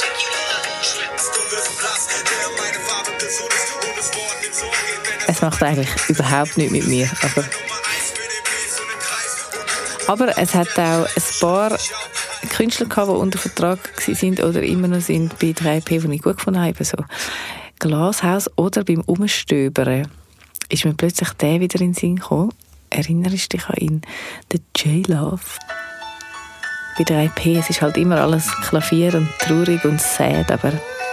Es macht eigentlich überhaupt nichts mit mir. Aber es hat auch ein paar Künstler gehabt, die unter Vertrag waren oder immer noch sind bei 3P, die ich gut gefunden habe. So Glashaus oder beim Umstöbern ist mir plötzlich der wieder in den Sinn gekommen. Erinnerst du dich an ihn? Der J-Love. Bei 3P, es ist halt immer alles Klavier und traurig und sad, aber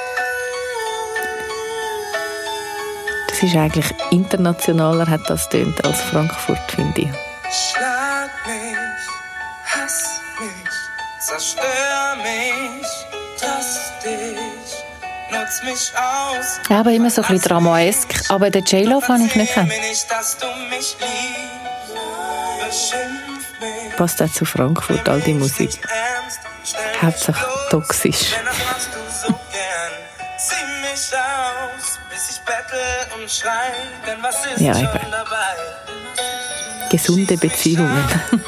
das ist eigentlich internationaler, hat das tönt als Frankfurt, finde ich. Schlag mich, hass mich, zerstör mich, tröst dich, nutz mich aus. Ja, aber immer so ein bisschen dramaesk. Aber den J-Lo habe ich nicht kennen. Passt auch zu Frankfurt, all die Musik. Hauptsache toxisch. Ja, eben. Gesunde Beziehungen.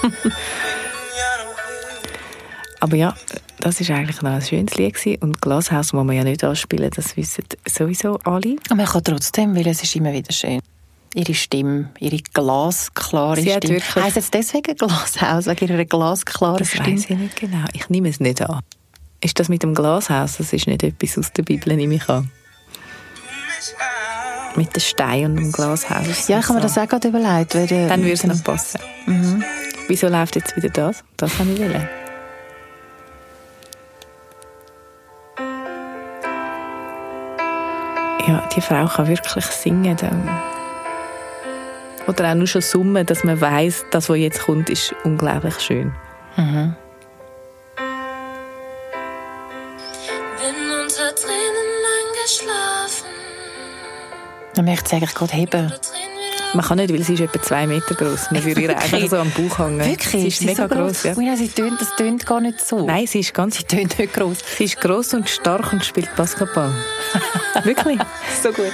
Aber ja, das war eigentlich noch ein schönes Lied gewesen. Und Glashaus muss man ja nicht anspielen, das wissen sowieso alle. Aber man kann trotzdem, weil es ist immer wieder schön. Ihre Stimme, ihre glasklare Stimme. Heisst es deswegen Glashaus, wegen ihrer glasklaren Stimme? Das weiss ich nicht genau. Ich nehme es nicht an. Ist das mit dem Glashaus? Das ist nicht etwas aus der Bibel, nehme ich an. Mit den Steinen und dem Glashaus. Ja, ich habe mir das auch gerade überlegt. Dann würde es noch passen. Mhm. Wieso läuft jetzt wieder das? Das habe ich wollen. Ja, die Frau kann wirklich singen. Oder auch nur schon summen, dass man weiss, das, was jetzt kommt, ist unglaublich schön. Mhm. Bin unter Tränen lang geschlafen. Dann möchte ich eigentlich gerade heben. Man kann nicht, weil sie ist etwa 2 Meter groß. Man würde ihr einfach so am Bauch hängen. Wirklich? Sie ist mega so gross. Ja. Das tönt gar nicht so. Nein, sie ist ganz... Sie tönt nicht gross. Sie ist gross und stark und spielt Basketball. Wirklich? So gut.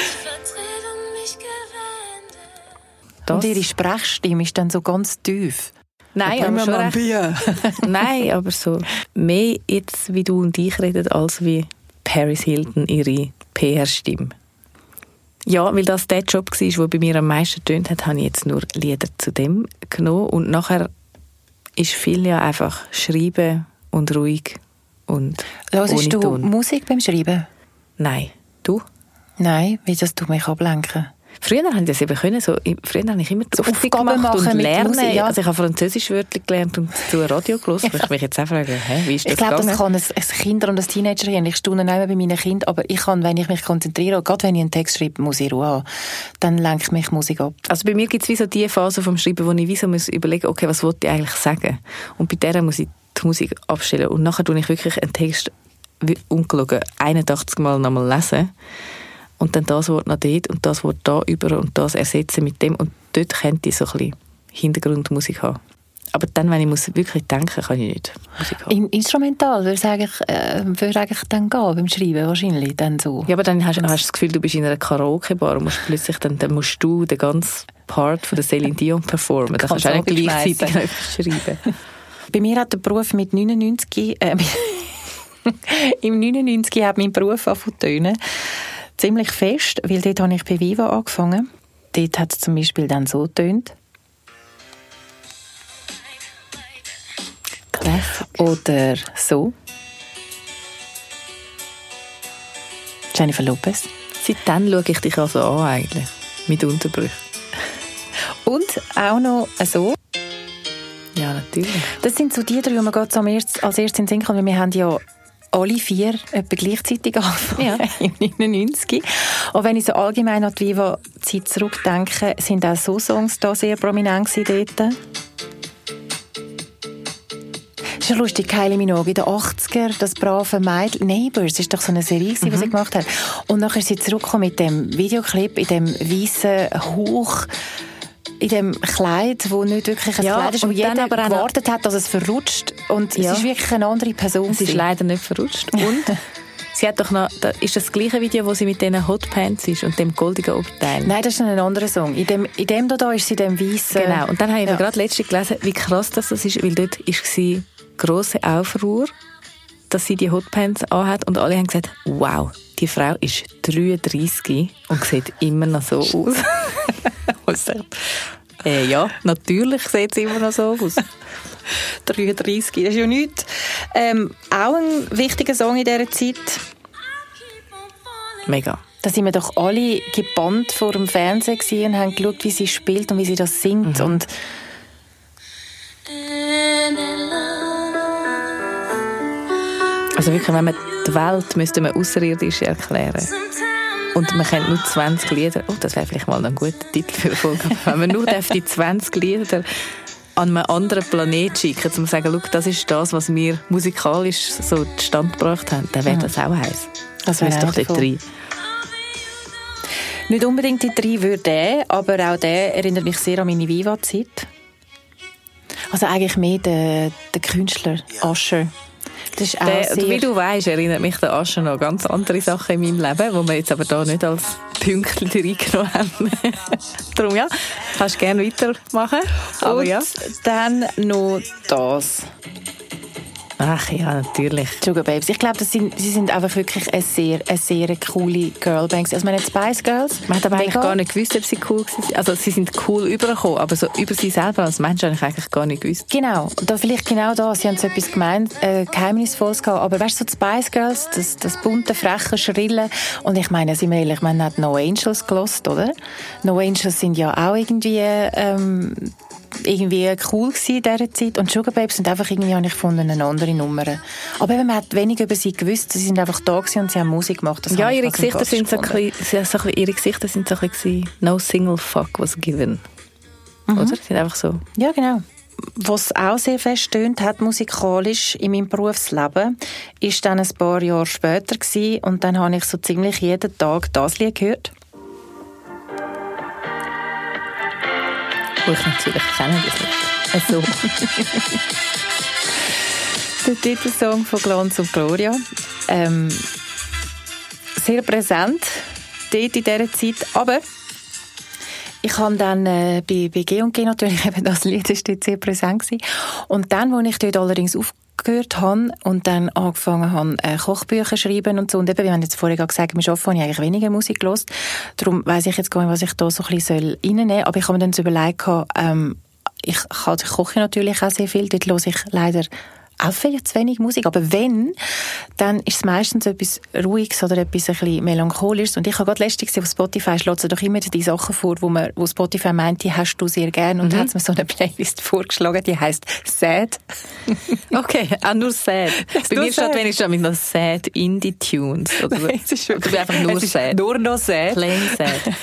Das. Und ihre Sprechstimme ist dann so ganz tief. Nein, aber schon recht. Nein, aber so mehr jetzt, wie du und ich reden, als wie Paris Hilton ihre PR-Stimme. Ja, weil das der Job war, der bei mir am meisten getönt hat, habe ich jetzt nur Lieder zu dem genommen. Und nachher ist viel ja einfach schreiben und ruhig und hörst ohne du Ton. Musik beim Schreiben? Nein. Du? Nein, wie das du mich ablenken. Früher habe ich das eben können. Früher habe ich immer die Aufgaben gemacht und lernen. Musik, ja. Also ich habe Französischwörter gelernt und zu Radio gehört. Ich mich jetzt auch fragen, wie ist das Ich glaube, das gegangen? kann ein Kinder und ein Teenager haben. Ich staune nicht mehr bei meinen Kindern, aber ich kann, wenn ich mich konzentriere, gerade wenn ich einen Text schreibe, muss ich Ruhe haben. Dann lenkt mich Musik ab. Also bei mir gibt es wie so die Phase vom Schreiben, wo ich wie so muss überlegen, okay, was wollte ich eigentlich sagen? Und bei der muss ich die Musik abstellen. Und nachher tue ich wirklich einen Text ungelogen 81 Mal nochmal lesen. und dann das Wort noch dort und das Wort da über und das ersetzen mit dem und dort könnte ich so ein bisschen Hintergrundmusik haben. Aber dann, wenn ich wirklich denken, kann ich nicht Musik haben. Instrumental würde eigentlich dann gehen beim Schreiben wahrscheinlich dann so. Ja, aber dann hast du das Gefühl, du bist in einer Karaoke-Bar und musst plötzlich dann musst du den ganzen Part von der Celine Dion performen. Dann kannst du auch nicht gleichzeitig noch etwas schreiben. Bei mir hat der Beruf mit 99 im 99 hat mein Beruf angefangen ziemlich fest, weil dort habe ich bei Viva angefangen. Dort hat es zum Beispiel dann so getönt. Oder so. Jennifer Lopez. Seitdem schaue ich dich also an, eigentlich. Mit Unterbrüchen. Und auch noch so. Ja, natürlich. Das sind so die drei, die mir gerade als erstes in den Sinn kommen, weil wir haben ja alle 4 etwa gleichzeitig angefangen, im 99. Und wenn ich so allgemein an die Viva-Zeit zurückdenke, sind auch so Songs da sehr prominent dort. Das ist ja lustig, Kylie Minogue in den 80er, das brave Mädchen. Neighbours war doch so eine Serie, die sie gemacht hat. Und nachher ist sie zurückgekommen mit dem Videoclip, in dem weißen Hauch, in dem Kleid, wo nicht wirklich ein Kleid ist, wo jeder aber gewartet hat, dass es verrutscht. Und es ist wirklich eine andere Person. Sie ist leider nicht verrutscht. Und sie hat doch noch, ist das gleiche Video, wo sie mit diesen Hotpants ist und dem goldigen Oberteil? Nein, das ist ein anderer Song. In dem da ist sie in dem weißen. Genau. Und dann habe ich noch gerade letztens gelesen, wie krass das ist, weil dort war grosse Aufruhr, dass sie die Hotpants anhat und alle haben gesagt, wow, die Frau ist 33 und sieht immer noch so aus. Ja, natürlich sieht sie immer noch so aus. 33, das ist ja nichts. Auch ein wichtiger Song in dieser Zeit. Mega. Da sind wir doch alle gebannt vor dem Fernsehen und haben geschaut, wie sie spielt und wie sie das singt. Und also wirklich, wenn man die Welt müsste man außerirdisch erklären. Und man kennt nur 20 Lieder. Oh, das wäre vielleicht mal ein guter Titel für eine Folge. Wenn man nur die 20 Lieder an einen anderen Planet schicken, um zu sagen, schau, das ist das, was wir musikalisch so zustande gebracht haben, dann wäre das auch heiß. Das wäre doch dort rein. Nicht unbedingt die 3 würde der, aber auch der erinnert mich sehr an meine Viva-Zeit. Also eigentlich mehr der Künstler, Usher. Das ist auch wie du weißt, erinnert mich der Usher noch ganz andere Sachen in meinem Leben, die wir jetzt aber da nicht als Pünktchen reingenommen haben. Darum ja, kannst gerne weitermachen. Aber und ja. Dann noch das. Ach ja, natürlich. Sugar Babes. Ich glaube, sie sind einfach wirklich eine sehr coole Girlbands. Also, die Spice Girls. Man hat aber eigentlich gar nicht gewusst, ob sie cool waren. Also, sie sind cool übergekommen, aber so über sie selber als Mensch habe ich eigentlich gar nicht gewusst. Genau. Da vielleicht genau da. Sie haben so etwas Geheimnisvolles gehabt. Aber weißt du, so die Spice Girls, das bunte, freche, schrille. Und ich meine, sind wir ehrlich, man hat No Angels gehört, oder? No Angels sind ja auch irgendwie cool gewesen in dieser Zeit. Und Sugar Babes sind einfach irgendwie, habe ich gefunden, eine andere Nummer. Aber man hat wenig über sie gewusst. Sie sind einfach da gewesen und sie haben Musik gemacht. Das ja, ihre Gesichter sind so ein bisschen no single fuck was given. Oder? Sie sind einfach so. Ja, genau. Was auch sehr fest stöhnt hat musikalisch in meinem Berufsleben, ist dann ein paar Jahre später gewesen. Und dann habe ich so ziemlich jeden Tag das Lied gehört. Wo ich natürlich kenne, das nicht. Also. Der Titelsong von Glanz und Gloria. Sehr präsent dort in dieser Zeit. Aber ich habe dann bei G&G natürlich eben das Lied ist dort sehr präsent gewesen. Und dann, als ich dort allerdings aufgehört habe und dann angefangen habe, Kochbücher zu schreiben und so. Und eben, wie wir jetzt vorher gesagt haben, im Arbeiten habe ich eigentlich weniger Musik gehört. Darum weiss ich jetzt gar nicht, was ich da so ein bisschen reinnehmen soll. Aber ich habe mir dann so überlegt, ich koche natürlich auch sehr viel. Dort höre ich leider auch viel zu wenig Musik. Aber wenn, dann ist es meistens etwas Ruhiges oder etwas ein bisschen Melancholisches. Und ich habe gerade letztens gesehen, auf Spotify schlägt doch immer die Sachen vor, wo Spotify meint, die hast du sehr gerne. Und hat mir so eine Playlist vorgeschlagen, die heisst Sad. Okay, auch nur Sad. Bei mir steht wenigstens mit noch Sad Indie-Tunes. Oder einfach nur Sad. Nur noch Sad. Plain Sad.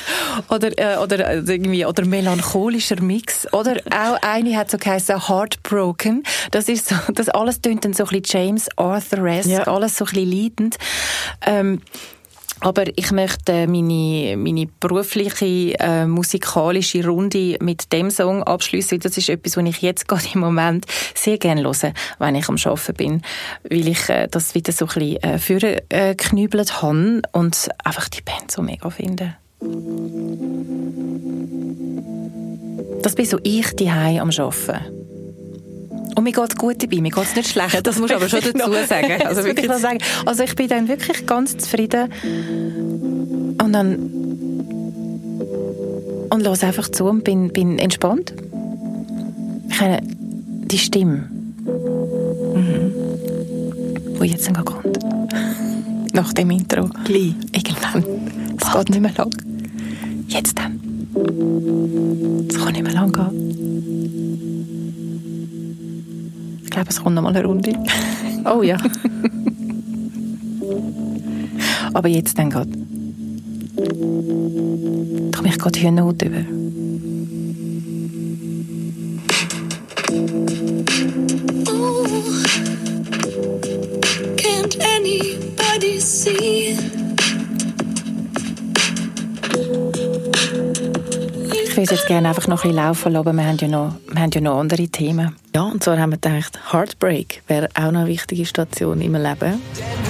oder melancholischer Mix. Oder auch eine hat so geheißen Heartbroken. Das ist so, das alles tönt dann so ein bisschen James Arthur-esque, alles so ein bisschen leidend. Aber ich möchte meine berufliche, musikalische Runde mit dem Song abschließen. Das ist etwas, was ich jetzt gerade im Moment sehr gerne höre, wenn ich am Arbeiten bin. Weil ich das wieder so ein bisschen vorgeknübelt habe und einfach die Band so mega finde. Das bin so ich daheim am Arbeiten. Und mir geht es gut dabei, mir geht es nicht schlecht. Das musst du aber schon dazu sagen. Also, wirklich noch sagen. Also ich bin dann wirklich ganz zufrieden und höre einfach zu und bin entspannt. Ich habe die Stimme, die jetzt dann kommt. Nach dem Intro. Gleich. Irgendwann. Es geht nicht mehr lang. Jetzt dann. Es kann nicht mehr lang gehen. Ich glaube, es kommt noch mal eine Runde. Oh ja. Aber jetzt dann geht. Da komme ich gerade hier eine Note über. Can't anybody see? Ich würde jetzt gerne einfach noch ein bisschen laufen lassen, aber wir haben ja noch andere Themen. Ja, und zwar haben wir gedacht, Heartbreak wäre auch noch eine wichtige Station im Leben.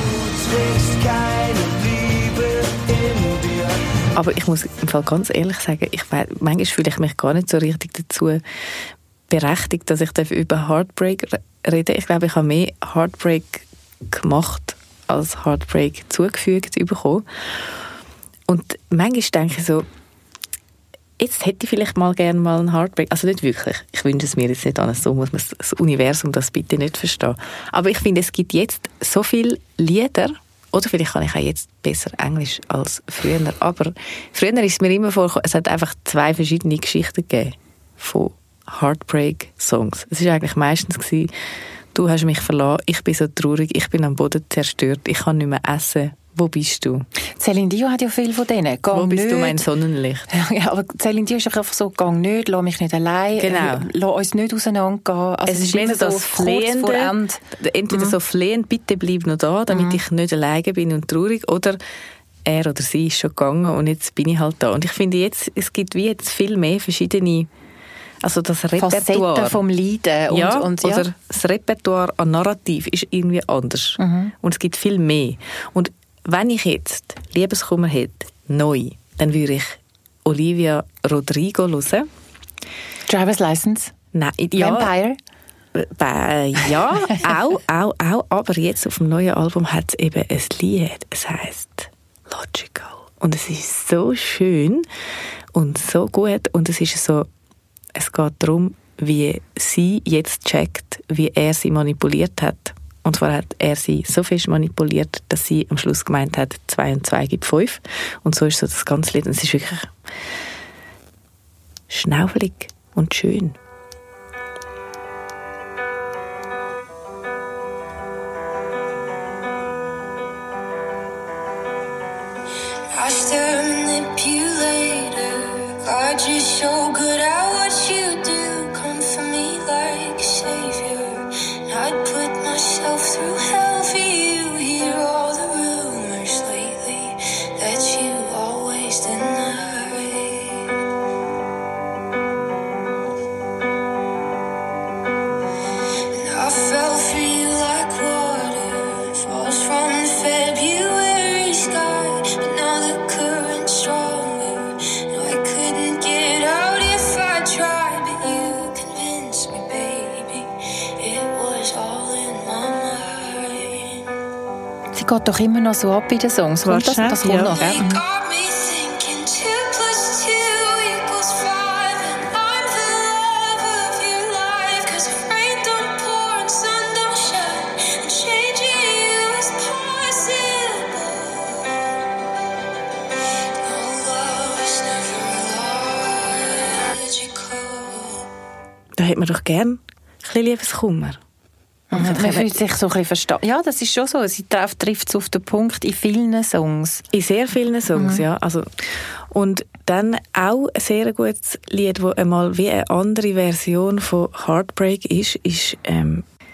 Aber ich muss im Fall ganz ehrlich sagen, manchmal fühle ich mich gar nicht so richtig dazu berechtigt, dass ich über Heartbreak rede. Ich glaube, ich habe mehr Heartbreak gemacht, als Heartbreak zugefügt bekommen. Und manchmal denke ich so, jetzt hätte ich vielleicht gerne mal einen Heartbreak. Also nicht wirklich. Ich wünsche es mir jetzt nicht an. So muss man das Universum das bitte nicht verstehen. Aber ich finde, es gibt jetzt so viele Lieder, oder vielleicht kann ich auch jetzt besser Englisch als früher. Aber früher ist es mir immer vorgekommen, es hat einfach 2 verschiedene Geschichten gegeben von Heartbreak-Songs. Es war eigentlich meistens gewesen, du hast mich verlassen, ich bin so traurig, ich bin am Boden zerstört, ich kann nicht mehr essen. Wo bist du? Celine Dion hat ja viel von denen. Wo bist du, mein Sonnenlicht? Ja, aber Celine Dion ist doch einfach so, gang nicht, lass mich nicht allein, genau. Lass uns nicht auseinandergehen. Also es ist immer so das Flehende, entweder so flehend, bitte bleib noch da, damit ich nicht alleine bin und traurig, oder er oder sie ist schon gegangen und jetzt bin ich halt da. Und ich finde jetzt, es gibt wie jetzt viel mehr verschiedene, also das Repertoire. Facetten vom Leiden. Ja, und oder das Repertoire an Narrativ ist irgendwie anders. Und es gibt viel mehr. Und wenn ich jetzt Liebeskummer hätte, neu, dann würde ich Olivia Rodrigo hören. Driver's License? Nein, ja. Vampire? Ja, auch. Aber jetzt auf dem neuen Album hat es eben ein Lied. Es heisst Logical. Und es ist so schön und so gut. Und es ist so, es geht darum, wie sie jetzt checkt, wie er sie manipuliert hat. Und zwar hat er sie so fest manipuliert, dass sie am Schluss gemeint hat, 2 und 2 gibt 5. Und so ist so das ganze Lied. Und es ist wirklich schnaufelig und schön. Master manipulator, God, you're so good at what you do. Come for me like a savior, and I'd put myself through hell for you. Hear all the rumors lately that you always deny. And I fell for you like water falls from the February sky, but now the current's stronger. No, I couldn't get out if I tried, but you convinced me, baby, it was all in my mind. Sie geht doch immer noch so ab in den Songs. Kommt das kommt ja. noch, gell? You got me thinking 2 + 2 = 5, and I'm the love of your life. 'Cause if rain don't pour and sun don't shine, then changing you is possible. No, love is never logical. Da hätte man doch gern ein bisschen Liebeskummer. Man fühlt sich so ein bisschen verstanden. Ja, das ist schon so. Sie trifft es auf den Punkt in vielen Songs. In sehr vielen Songs, ja. Also, und dann auch ein sehr gutes Lied, das einmal wie eine andere Version von Heartbreak ist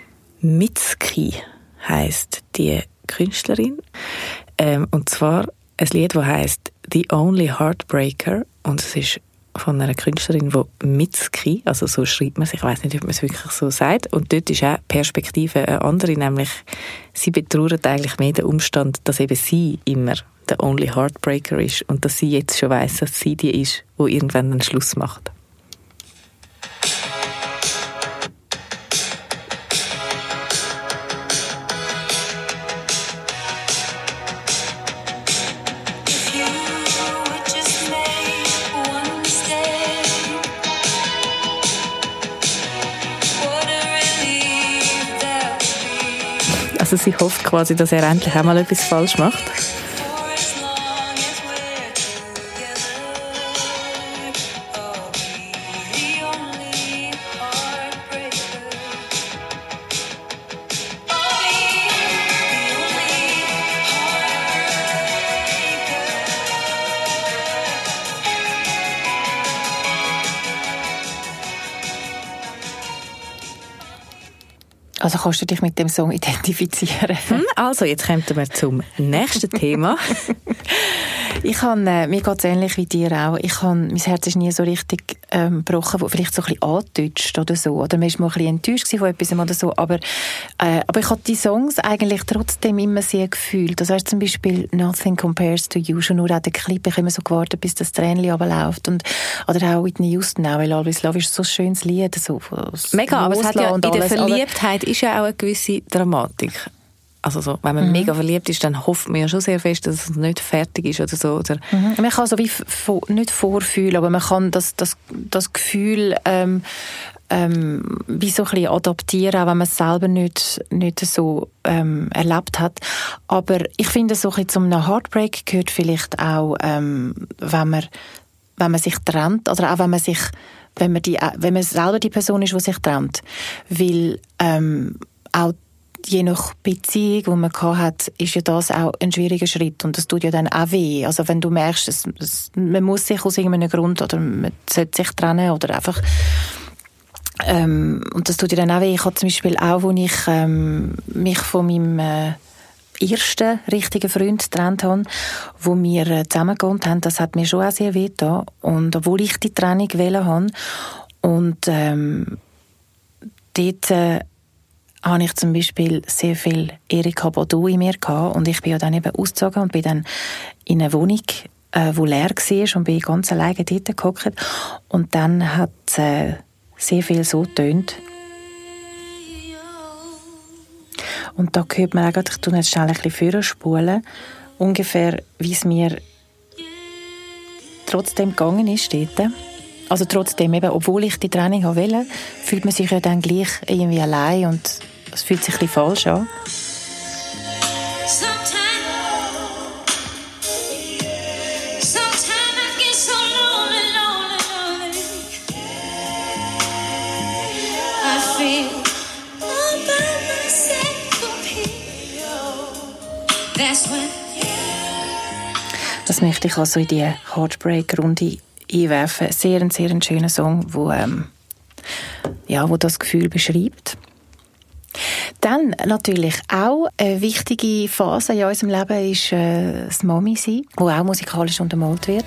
Mitski heisst die Künstlerin. Und zwar ein Lied, das heisst «The Only Heartbreaker» und es ist von einer Künstlerin, die Mitski, also so schreibt man es, ich weiss nicht, ob man es wirklich so sagt, und dort ist auch Perspektive eine andere, nämlich sie betrauert eigentlich mehr den Umstand, dass eben sie immer der Only Heartbreaker ist und dass sie jetzt schon weiss, dass sie die ist, die irgendwann einen Schluss macht. Also sie hofft quasi, dass er endlich einmal etwas falsch macht. Also kannst du dich mit dem Song identifizieren? Also, jetzt kommen wir zum nächsten Thema. Mir geht es ähnlich wie dir auch. Mein Herz ist nie so richtig gebrochen, wo vielleicht so ein bisschen angetutscht oder so. Oder man war mal ein bisschen enttäuscht von etwas oder so. Aber ich habe die Songs eigentlich trotzdem immer sehr gefühlt. Das heißt zum Beispiel «Nothing Compares to You». Schon nur auch der Clip, ich habe immer so gewartet, bis das Tränchen runterläuft. Oder auch Whitney Houston, auch, weil «Always Love» ist so ein schönes Lied. So, mega, aber es hat ja in der Verliebtheit ist ja auch eine gewisse Dramatik. Also so, wenn man mega verliebt ist, dann hofft man ja schon sehr fest, dass es nicht fertig ist oder so. Oder? Man kann so wie nicht vorfühlen, aber man kann das Gefühl wie so ein bisschen adaptieren, auch wenn man es selber nicht so erlebt hat. Aber ich finde, so ein bisschen zum Heartbreak gehört vielleicht auch, wenn man sich trennt, oder auch wenn man selber die Person ist, die sich trennt. Weil auch je nach Beziehung, die man hat, ist ja das auch ein schwieriger Schritt und das tut ja dann auch weh. Also wenn du merkst, man muss sich aus irgendeinem Grund oder man sollte sich trennen oder einfach und das tut ja dann auch weh. Ich habe zum Beispiel auch, als ich mich von meinem ersten richtigen Freund getrennt habe, wo wir zusammen gewohnt haben, das hat mir schon auch sehr weh getan. Und obwohl ich die Trennung wollte haben und dort habe ich zum Beispiel sehr viel Erika Badu in mir gehabt und ich bin ja dann eben ausgezogen und bin dann in eine Wohnung, die leer war und bin ganz alleine dort gehockt und dann hat es sehr viel so getönt. Und da hört man auch, ich tue jetzt schnell ein bisschen vorspulen, ungefähr wie es mir trotzdem gegangen ist dort. Also trotzdem, eben, obwohl ich die Training wollte, fühlt man sich ja dann gleich irgendwie allein und es fühlt sich ein bisschen falsch an. Das möchte ich also in die Heartbreak-Runde einwerfen. Ein sehr schöner Song, wo das Gefühl beschreibt. Dann natürlich auch eine wichtige Phase in unserem Leben ist das Mami-Sein, wo auch musikalisch untermalt wird.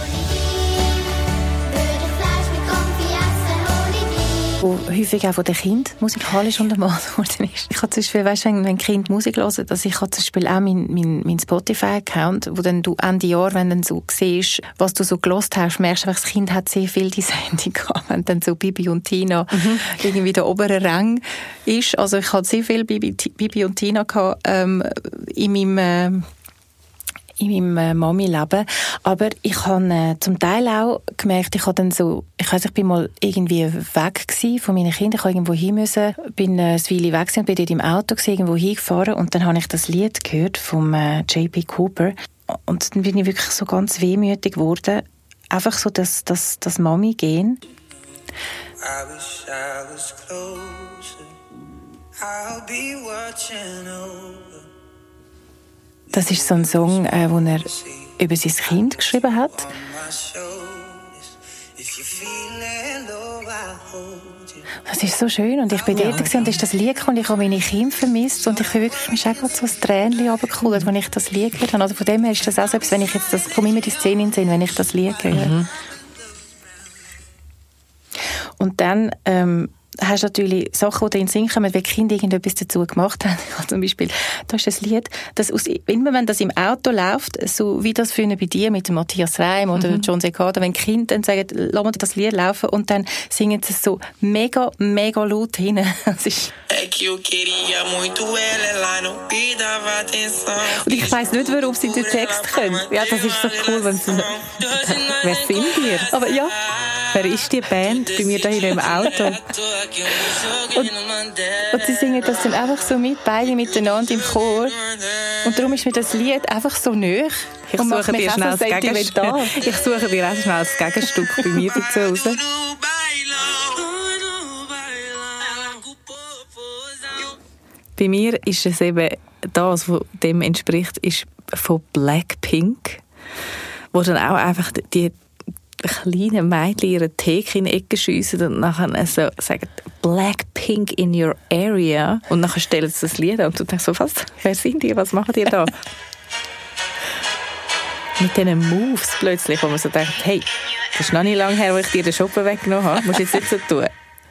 Wo häufig auch von den Kindern musikalisch untermalt worden ist. Ich habe zum Beispiel, weißt, wenn Kind Musik hören, dass ich habe zum Beispiel auch mein Spotify-Account, wo dann du Ende Jahr, wenn du so siehst, was du so gehört hast, merkst du, das Kind hat sehr viel die Sendung gehabt, wenn dann so Bibi und Tina irgendwie der obere Rang ist. Also ich hatte sehr viel Bibi und Tina gehabt, in meinem Mami-Leben. Aber ich habe zum Teil auch gemerkt, ich bin mal irgendwie weg gewesen von meinen Kindern. Ich habe irgendwo hin müssen, bin eine Weile weg gewesen und bin dort im Auto gewesen, irgendwo hingefahren und dann habe ich das Lied gehört vom J.P. Cooper und dann bin ich wirklich so ganz wehmütig geworden. Einfach so das Mami-Gehen. I wish I was closer. I'll be watching over. Das ist so ein Song, den er über sein Kind geschrieben hat. Das ist so schön. Und ich bin dort und ist das Lied gekommen, und ich habe meine Kinder vermisst. Und ich bin wirklich, mir ist auch so ein Tränchen runtergekullert, als ich das Lied gehört habe. Also von dem her ist das auch so etwas, wenn ich jetzt das, kommt immer die Szene in den Sinn, wenn ich das Lied höre. Und dann hast du natürlich Sachen, die in den Sinn kommen, weil die Kinder irgendetwas dazu gemacht haben. Zum Beispiel, da ist ein Lied, das immer wenn das im Auto läuft, so wie das früher bei dir mit dem Matthias Reim oder John Secada, wenn die Kinder dann sagen, lass mal das Lied laufen, und dann singen sie es so mega, mega laut hin. Das ist und ich weiss nicht, warum sie den Text können. Ja, das ist so cool, wenn sie wer sind wir? Aber ja. Wer ist die Band bei mir da hinten im Auto? Und sie singen das dann einfach so mit, beide miteinander im Chor. Und darum ist mir das Lied einfach so nahe. Ich suche dir schnell das Gegenstück bei mir dazu raus. Bei mir ist es eben das, was dem entspricht, ist von Blackpink, wo dann auch einfach die kleinen Mädchen ihren Tee in die Ecke schiessen und nachher so sagen «Blackpink in your area» und nachher stellen sie das Lied an und du denkst so, was? Wer sind die? Was machen die da? Mit diesen Moves plötzlich, wo man so denkt, hey, das ist noch nicht lange her, wo ich dir den Shoppen weggenommen habe, musst du jetzt nicht so tun.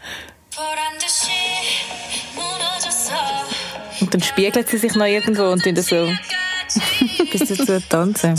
Und dann spiegelt sie sich noch irgendwo und tun so bis dazu tanzen.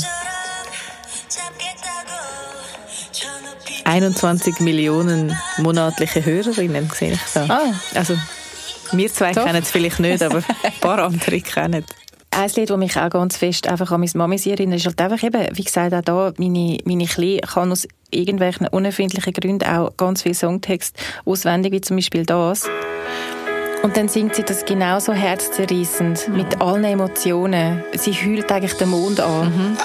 21 Millionen monatliche Hörerinnen sehe ich da. Ah. Also, wir zwei kennen es vielleicht nicht, aber ein paar andere kennen es. Ein Lied, das mich auch ganz fest einfach an meine Mami erinnert, ist halt einfach eben, wie gesagt, auch da, meine Kleine kann aus irgendwelchen unerfindlichen Gründen auch ganz viel Songtext auswendig, wie zum Beispiel das. Und dann singt sie das genauso herzzerreißend, mit allen Emotionen. Sie heult eigentlich den Mond an.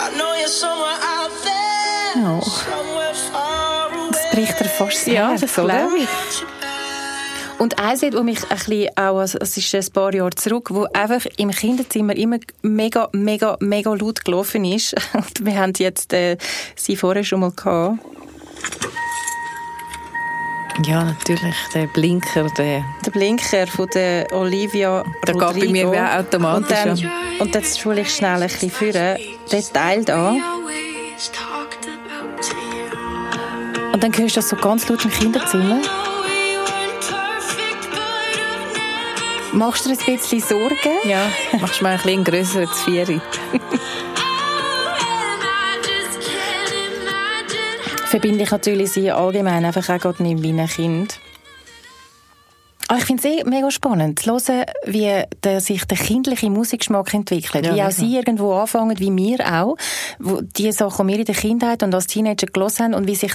Ja. Das bricht er fast das Herz, das glaube ich. Und ein Lied, das mich ein bisschen auch, also es ist ein paar Jahre zurück, wo einfach im Kinderzimmer immer mega, mega, mega laut gelaufen ist. Und wir haben jetzt sie vorher schon mal gehabt. Ja, natürlich, der Blinker. Der Blinker von der Olivia der Rodrigo. Geht bei mir wie automatisch. Und jetzt schule ich schnell ein bisschen führen. Den Teil da. Und dann hörst du das so ganz laut im Kinderzimmer. Machst du dir ein bisschen Sorgen? Ja, machst du mal ein bisschen grösser als 4. Verbinde ich natürlich sie allgemein einfach auch gerade nicht wie ein Kind. Aber ich finde es mega spannend zu hören, wie sich der kindliche Musikgeschmack entwickelt. Ja, wie auch sie irgendwo anfangen, wie wir auch. Wo die Sachen, die wir in der Kindheit und als Teenager gehört haben und wie sich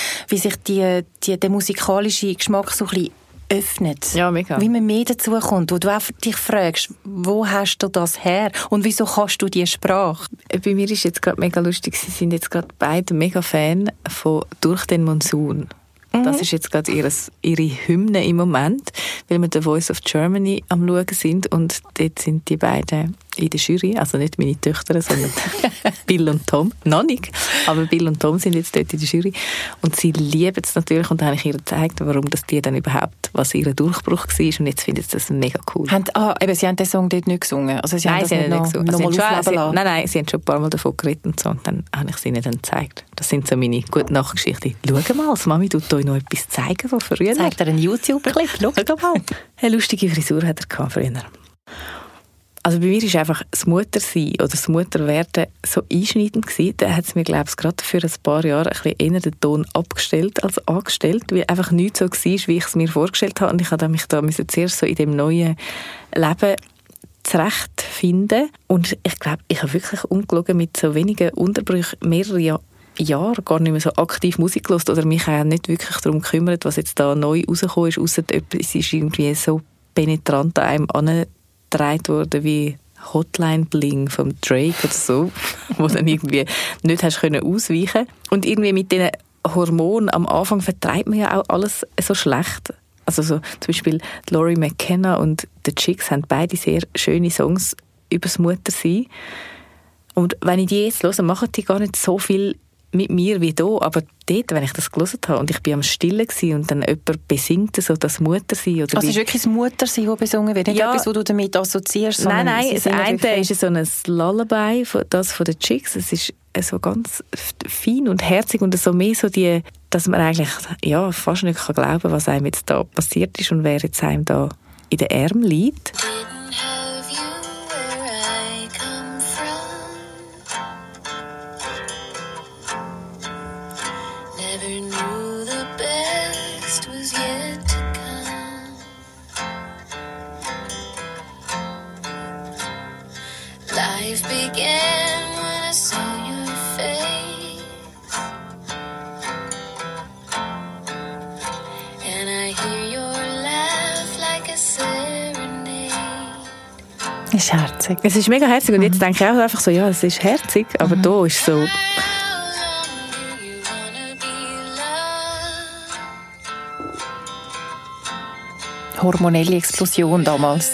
der musikalische Geschmack so ein bisschen öffnet. Ja, mega. Wie man mehr dazu kommt, wo du auch dich fragst, wo hast du das her und wieso kannst du diese Sprache? Bei mir ist jetzt gerade mega lustig, sie sind jetzt gerade beide mega Fan von «Durch den Monsun». Das ist jetzt gerade ihre Hymne im Moment, weil wir «The Voice of Germany» am Schauen sind und dort sind die beiden in der Jury, also nicht meine Töchter, sondern Bill und Tom, noch nicht, aber Bill und Tom sind jetzt dort in der Jury und sie lieben es natürlich und habe ich ihr gezeigt, warum das die dann überhaupt, was ihr Durchbruch war und jetzt finden sie das mega cool. Sie haben den Song dort nicht gesungen? Also sie haben nicht gesungen. Nein, sie haben schon ein paar Mal davon geredet und so und dann habe ich es ihnen dann gezeigt. Das sind so meine gute Nachgeschichten. Schau mal, das Mami tut euch noch etwas zeigen von früher. Zeigt er einen YouTube-Clip? Schau mal. Eine lustige Frisur hat er früher. Also bei mir ist einfach das Muttersein oder das Mutterwerden so einschneidend gewesen. Da hat es mir, glaube ich, gerade für ein paar Jahre ein bisschen eher den Ton abgestellt als angestellt, weil einfach nichts so war, wie ich es mir vorgestellt habe. Und ich musste mich da zuerst so in dem neuen Leben zurechtfinden. Und ich glaube, ich habe wirklich umgelogen mit so wenigen Unterbrüchen mehrere Jahre gar nicht mehr so aktiv Musik gehört oder mich auch nicht wirklich darum gekümmert, was jetzt da neu rausgekommen ist, ausser etwas ist irgendwie so penetrant an einem angetragen worden wie Hotline Bling vom Drake oder so, wo dann irgendwie nicht hast können ausweichen. Und irgendwie mit diesen Hormonen am Anfang vertreibt man ja auch alles so schlecht. Also so, zum Beispiel Laurie McKenna und The Chicks haben beide sehr schöne Songs über das Muttersein. Und wenn ich die jetzt höre, machen die gar nicht so viel mit mir wie hier, aber dort, wenn ich das gelesen habe und ich bin am Stillen gewesen und dann jemand besingt so das Muttersein. Oder also es ist wirklich das Muttersein, das besungen wird, nicht etwas, was du damit assoziierst? Nein, das eine ist so ein Lullaby, das von den Chicks. Es ist so ganz fein und herzig und so mehr so die, dass man eigentlich fast nicht glauben kann, was einem jetzt da passiert ist und wer jetzt einem da in den Armen liegt. Es ist herzig. Es ist mega herzig und jetzt denke ich auch einfach so, ja, es ist herzig, aber da ist so... Hormonelle Explosion damals.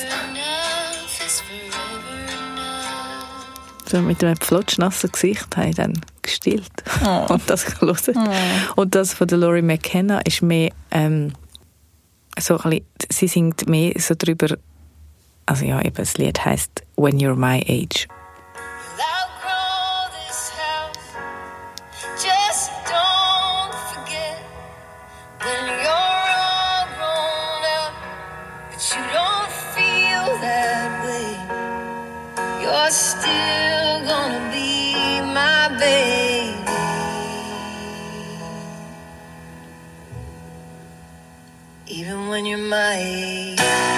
So mit einem flotschnassen Gesicht habe ich dann gestillt und das gelesen. Und das von der Laurie McKenna ist mehr so ein bisschen, sie singt mehr so drüber, also ja, eben das Lied heisst When You're My Age. Even when you're my age.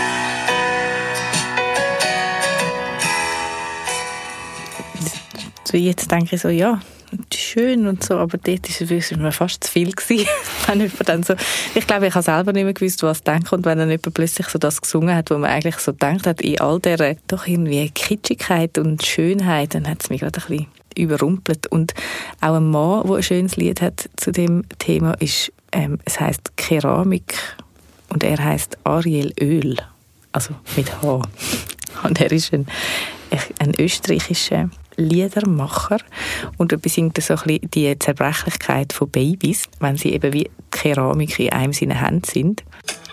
So jetzt denke ich so, ja, schön und so, aber dort war mir fast zu viel gewesen. Wenn jemand dann so, ich glaube, ich habe selber nicht mehr gewusst, was denken, und wenn dann jemand plötzlich so das gesungen hat, wo man eigentlich so gedacht hat, in all dieser doch irgendwie Kitschigkeit und Schönheit, dann hat es mich gerade ein bisschen überrumpelt. Und auch ein Mann, der ein schönes Lied hat zu dem Thema, ist, es heisst Keramik und er heisst Ariel Öl, also mit H. Und er ist ein österreichischer Liedermacher und er besingt so ein bisschen die Zerbrechlichkeit von Babys, wenn sie eben wie Keramik in einem seiner Hände sind.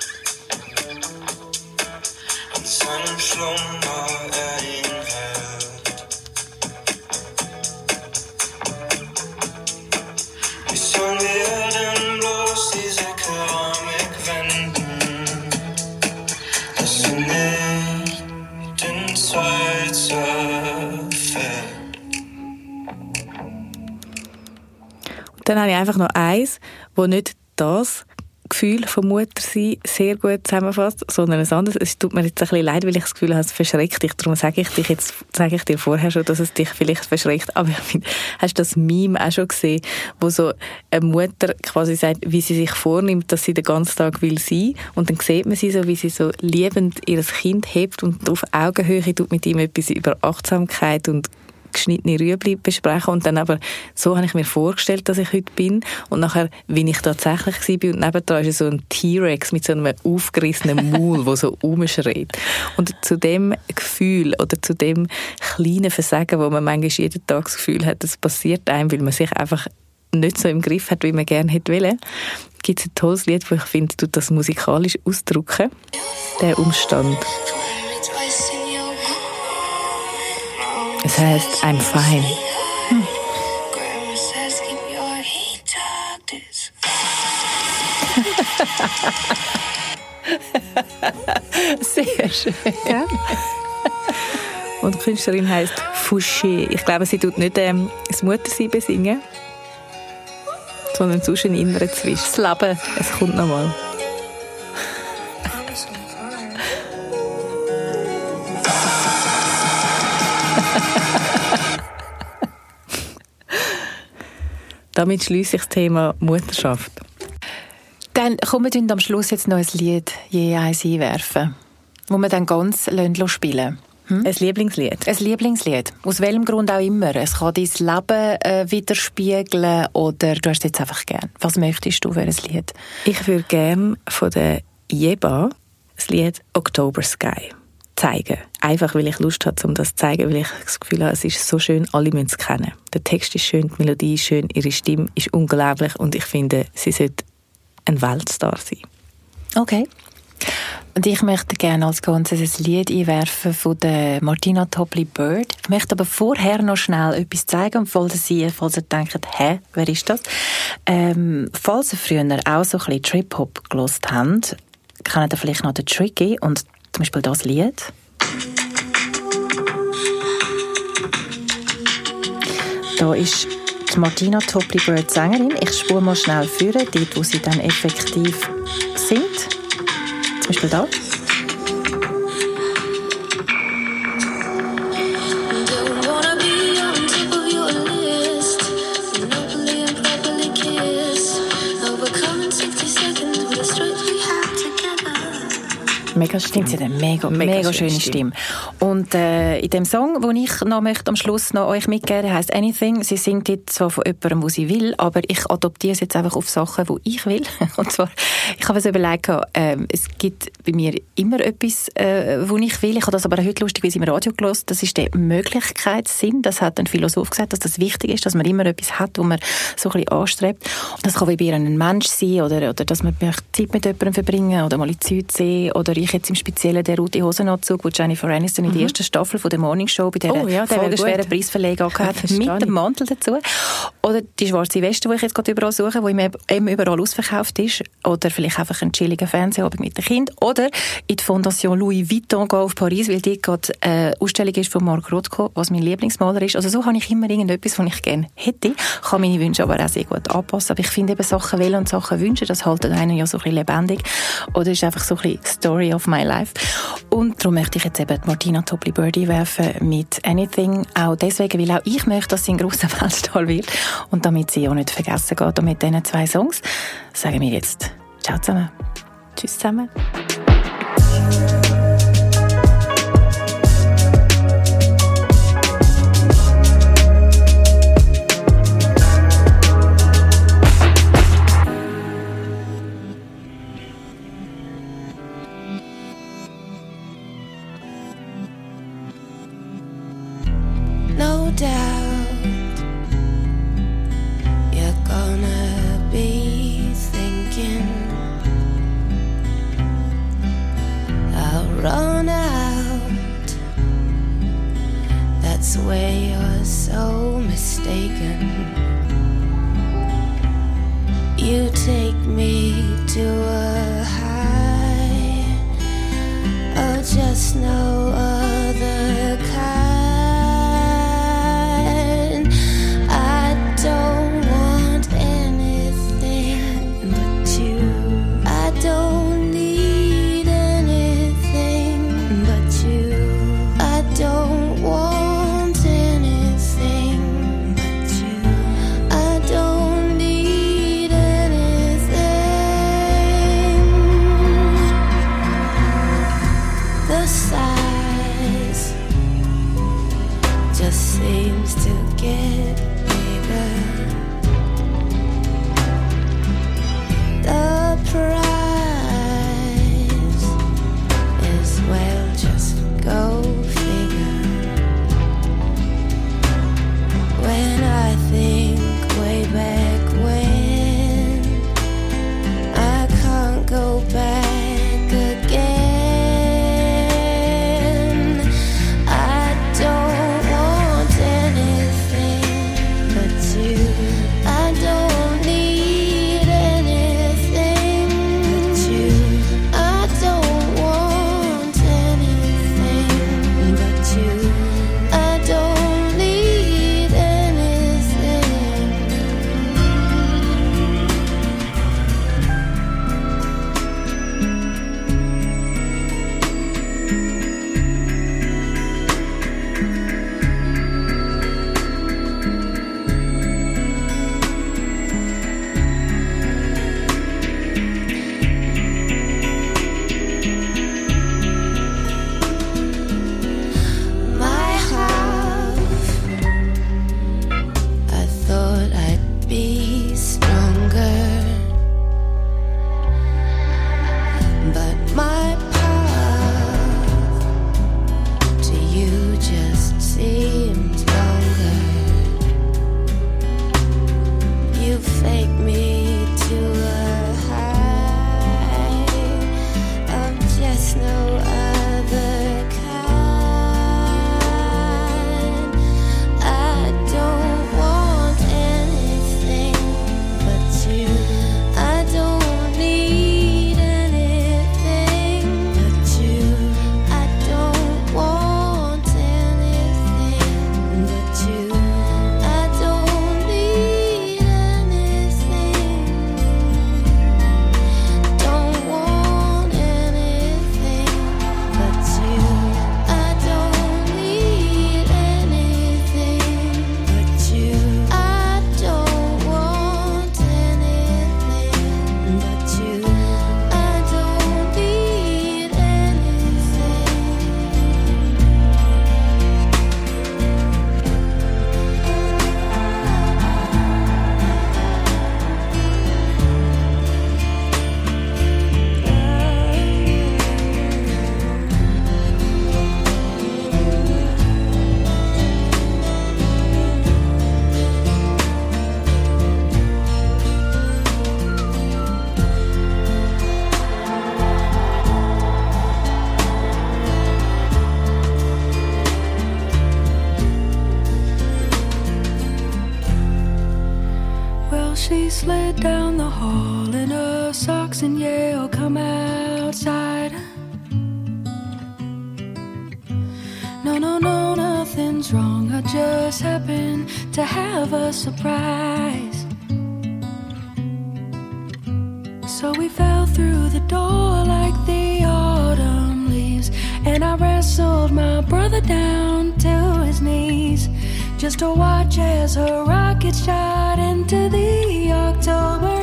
Dann habe ich einfach noch eins, wo nicht das Gefühl von Muttersein sehr gut zusammenfasst, sondern ein anderes. Es tut mir jetzt ein bisschen leid, weil ich das Gefühl habe, es verschreckt dich. Darum sage ich dir vorher schon, dass es dich vielleicht verschreckt. Aber hast du das Meme auch schon gesehen, wo so eine Mutter quasi sagt, wie sie sich vornimmt, dass sie den ganzen Tag will sein, und dann sieht man sie so, wie sie so liebend ihr Kind hebt und auf Augenhöhe tut mit ihm etwas über Achtsamkeit und geschnittene Rüebli besprechen, und dann aber so habe ich mir vorgestellt, dass ich heute bin, und nachher, wie ich tatsächlich war, und nebendran ist so ein T-Rex mit so einem aufgerissenen Maul, der so rumschreit. Und zu dem Gefühl oder zu dem kleinen Versagen, wo man manchmal jeden Tag das Gefühl hat, das passiert einem, weil man sich einfach nicht so im Griff hat, wie man gerne hätte wollen, gibt es ein tolles Lied, wo ich finde, tut das musikalisch ausdrücken, der Umstand. Es heisst I'm fine. Sehr schön. Ja. Und die Künstlerin heisst Fouché. Ich glaube, sie tut nicht das Muttersein besingen, sondern sonst einen inneren Zwist. Das Leben, es kommt noch mal. Damit schließe ich das Thema Mutterschaft. Dann kommen wir am Schluss jetzt noch ein Lied je eins einwerfen, wo wir dann ganz spielen. Ein Lieblingslied? Ein Lieblingslied. Aus welchem Grund auch immer. Es kann dein Leben widerspiegeln oder du hast es jetzt einfach gern. Was möchtest du für ein Lied? Ich würde gerne von der Jeba das Lied October Sky. zeigen. Einfach, weil ich Lust habe, um das zu zeigen, weil ich das Gefühl habe, es ist so schön, alle müssen es kennen. Der Text ist schön, die Melodie ist schön, ihre Stimme ist unglaublich und ich finde, sie sollte ein Weltstar sein. Okay. Und ich möchte gerne als Ganzes ein Lied einwerfen von der Martina Topley-Bird. Ich möchte aber vorher noch schnell etwas zeigen, und falls ihr denkt, wer ist das? Falls ihr früher auch so ein bisschen Trip-Hop gehört habt, kennt ihr vielleicht noch den Tricky und zum Beispiel das Lied. Da ist die Martina Topley-Bird Sängerin. Ich spule mal schnell führen, dort wo sie dann effektiv singt. Zum Beispiel da. Mega Stimme. Sie hat eine mega schöne Stimme. Und in dem Song, den ich noch möchte, am Schluss noch euch mitgeben, heisst «Anything». Sie singt jetzt zwar von jemandem, wo sie will, aber ich adoptiere es jetzt einfach auf Sachen, die ich will. Und zwar, ich habe es überlegt, es gibt bei mir immer etwas, wo ich will. Ich habe das aber auch heute lustigerweise im Radio gehört. Das ist der Möglichkeitssinn. Das hat ein Philosoph gesagt, dass das wichtig ist, dass man immer etwas hat, wo man so ein bisschen anstrebt. Und das kann wie bei einem Mensch sein oder dass man Zeit mit jemandem verbringen oder mal in die Zeit sehen oder ich jetzt im Speziellen den roten Hosenanzug, den Jennifer Aniston in der ersten Staffel von der Morning Show bei dieser folgenschweren Preisverleihung hatte, mit dem Mantel dazu. Oder die schwarze Weste, die ich jetzt gerade überall suche, die eben überall ausverkauft ist. Oder vielleicht einfach einen chilligen Fernsehabend mit dem Kind. Oder in die Fondation Louis Vuitton gehen auf Paris, weil dort gerade eine Ausstellung ist von Marc Rothko, was mein Lieblingsmaler ist. Also so habe ich immer irgendetwas, was ich gerne hätte. Ich kann meine Wünsche aber auch sehr gut anpassen. Aber ich finde eben Sachen wählen und Sachen wünschen, das hält einen ja so ein bisschen lebendig. Oder ist einfach so ein bisschen Story of my life. Und darum möchte ich jetzt eben Martina Topley-Bird werfen mit «Anything». Auch deswegen, weil auch ich möchte, dass sie ein grosser Weltstar wird. Und damit sie auch nicht vergessen geht. Und mit diesen 2 Songs sagen wir jetzt ciao zusammen. Tschüss zusammen. No doubt you're gonna be thinking I'll run out. That's where you're so mistaken. You take me to a high, oh just no other kind. Don't want anything but you. I don't need anything but you. I don't want anything but you. I don't need anything. The side she slid down the hall in her socks and Yale come outside. No, nothing's wrong. I just happened to have a surprise. So we fell through the door like the autumn leaves, and I wrestled my brother down to his knees, just to watch as a rocket shot into the October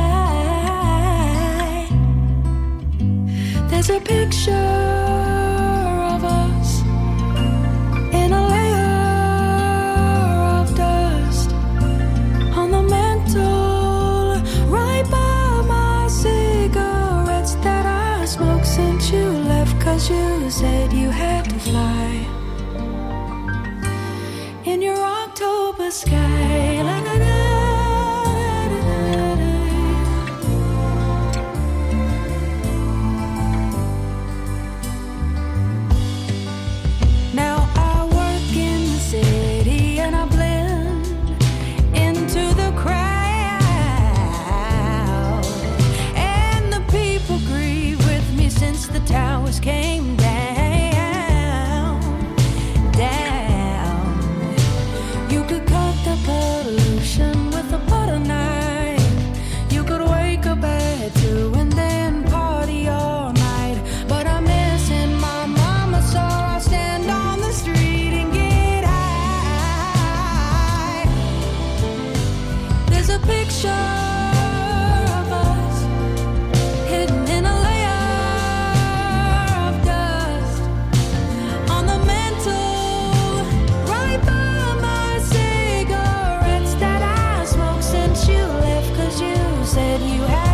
sky. There's a picture of us in a layer of dust on the mantle, right by my cigarettes that I smoked since you left, 'cause you said you had to fly in your October sky. La, la, la. Came down. You could cut the pollution with a butter knife. You could wake up at 2 and then party all night. But I'm missing my mama, so I'll stand on the street and get high. There's a picture of us hidden in a said you had